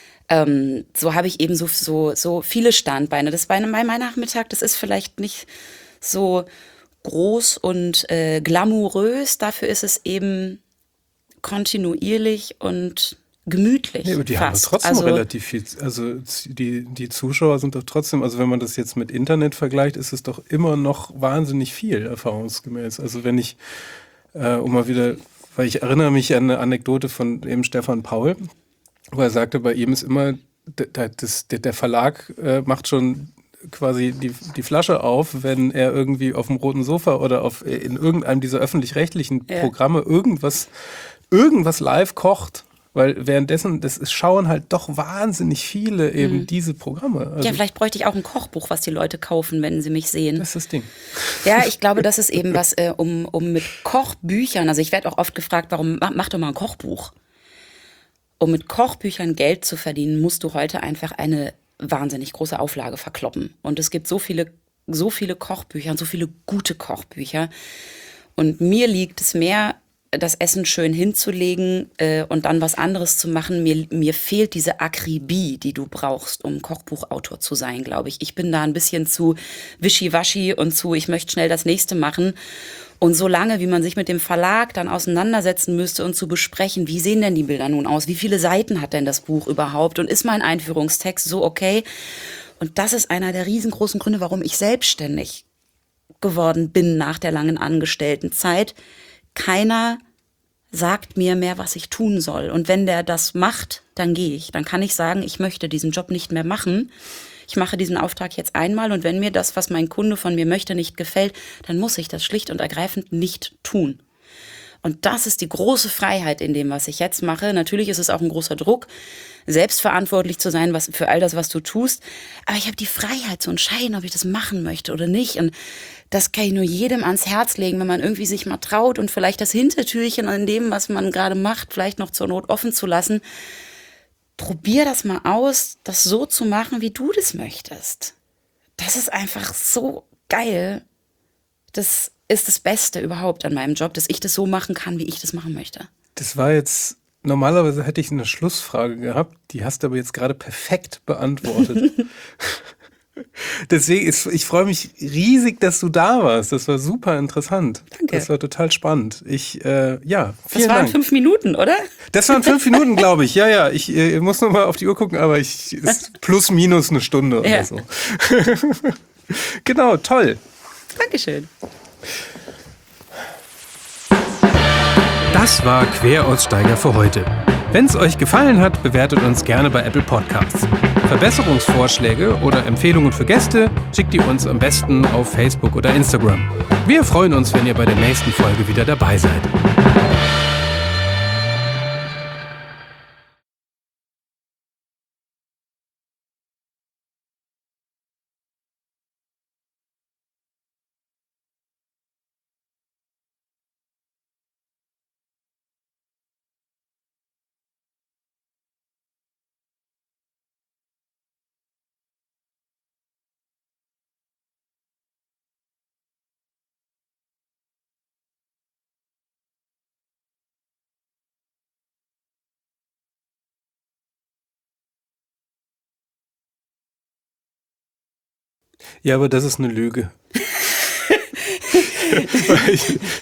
so habe ich eben so viele Standbeine. Das bei meinem Nachmittag, das ist vielleicht nicht so groß und glamourös. Dafür ist es eben kontinuierlich und gemütlich. Ja, aber die haben trotzdem relativ viel. Also die Zuschauer sind doch trotzdem, also wenn man das jetzt mit Internet vergleicht, ist es doch immer noch wahnsinnig viel, erfahrungsgemäß. Also wenn ich, weil ich erinnere mich an eine Anekdote von eben Stefan Paul, wo er sagte, bei ihm ist immer, der Verlag macht schon quasi die Flasche auf, wenn er irgendwie auf dem roten Sofa oder in irgendeinem dieser öffentlich-rechtlichen Programme irgendwas live kocht. Weil währenddessen, schauen halt doch wahnsinnig viele eben diese Programme. Also vielleicht bräuchte ich auch ein Kochbuch, was die Leute kaufen, wenn sie mich sehen. Das ist das Ding. Ja, ich glaube, das ist eben was, um mit Kochbüchern, also ich werde auch oft gefragt, warum, mach doch mal ein Kochbuch. Um mit Kochbüchern Geld zu verdienen, musst du heute einfach eine wahnsinnig große Auflage verkloppen. Und es gibt so viele Kochbücher und so viele gute Kochbücher. Und mir liegt es mehr, das Essen schön hinzulegen und dann was anderes zu machen. Mir fehlt diese Akribie, die du brauchst, um Kochbuchautor zu sein, glaube ich. Ich bin da ein bisschen zu wischiwaschi und ich möchte schnell das nächste machen. Und so lange, wie man sich mit dem Verlag dann auseinandersetzen müsste und zu besprechen, wie sehen denn die Bilder nun aus? Wie viele Seiten hat denn das Buch überhaupt? Und ist mein Einführungstext so okay? Und das ist einer der riesengroßen Gründe, warum ich selbstständig geworden bin nach der langen Angestelltenzeit. Keiner sagt mir mehr, was ich tun soll. Und wenn der das macht, dann gehe ich. Dann kann ich sagen, ich möchte diesen Job nicht mehr machen. Ich mache diesen Auftrag jetzt einmal und wenn mir das, was mein Kunde von mir möchte, nicht gefällt, dann muss ich das schlicht und ergreifend nicht tun. Und das ist die große Freiheit in dem, was ich jetzt mache. Natürlich ist es auch ein großer Druck, selbstverantwortlich zu sein, für all das, was du tust. Aber ich habe die Freiheit zu entscheiden, ob ich das machen möchte oder nicht. Und das kann ich nur jedem ans Herz legen, wenn man irgendwie sich mal traut und vielleicht das Hintertürchen an dem, was man gerade macht, vielleicht noch zur Not offen zu lassen. Probier das mal aus, das so zu machen, wie du das möchtest. Das ist einfach so geil. Das ist das Beste überhaupt an meinem Job, dass ich das so machen kann, wie ich das machen möchte. Das war jetzt, normalerweise hätte ich eine Schlussfrage gehabt, die hast du aber jetzt gerade perfekt beantwortet. Deswegen, ich freue mich riesig, dass du da warst. Das war super interessant. Danke. Das war total spannend. Vielen Dank. Das waren 5 Minuten, oder? Das waren 5 Minuten, glaube ich. Ja. Ich muss noch mal auf die Uhr gucken, aber ist plus minus eine Stunde oder so. Genau, toll. Dankeschön. Das war Queraussteiger für heute. Wenn es euch gefallen hat, bewertet uns gerne bei Apple Podcasts. Verbesserungsvorschläge oder Empfehlungen für Gäste schickt ihr uns am besten auf Facebook oder Instagram. Wir freuen uns, wenn ihr bei der nächsten Folge wieder dabei seid. Ja, aber das ist eine Lüge.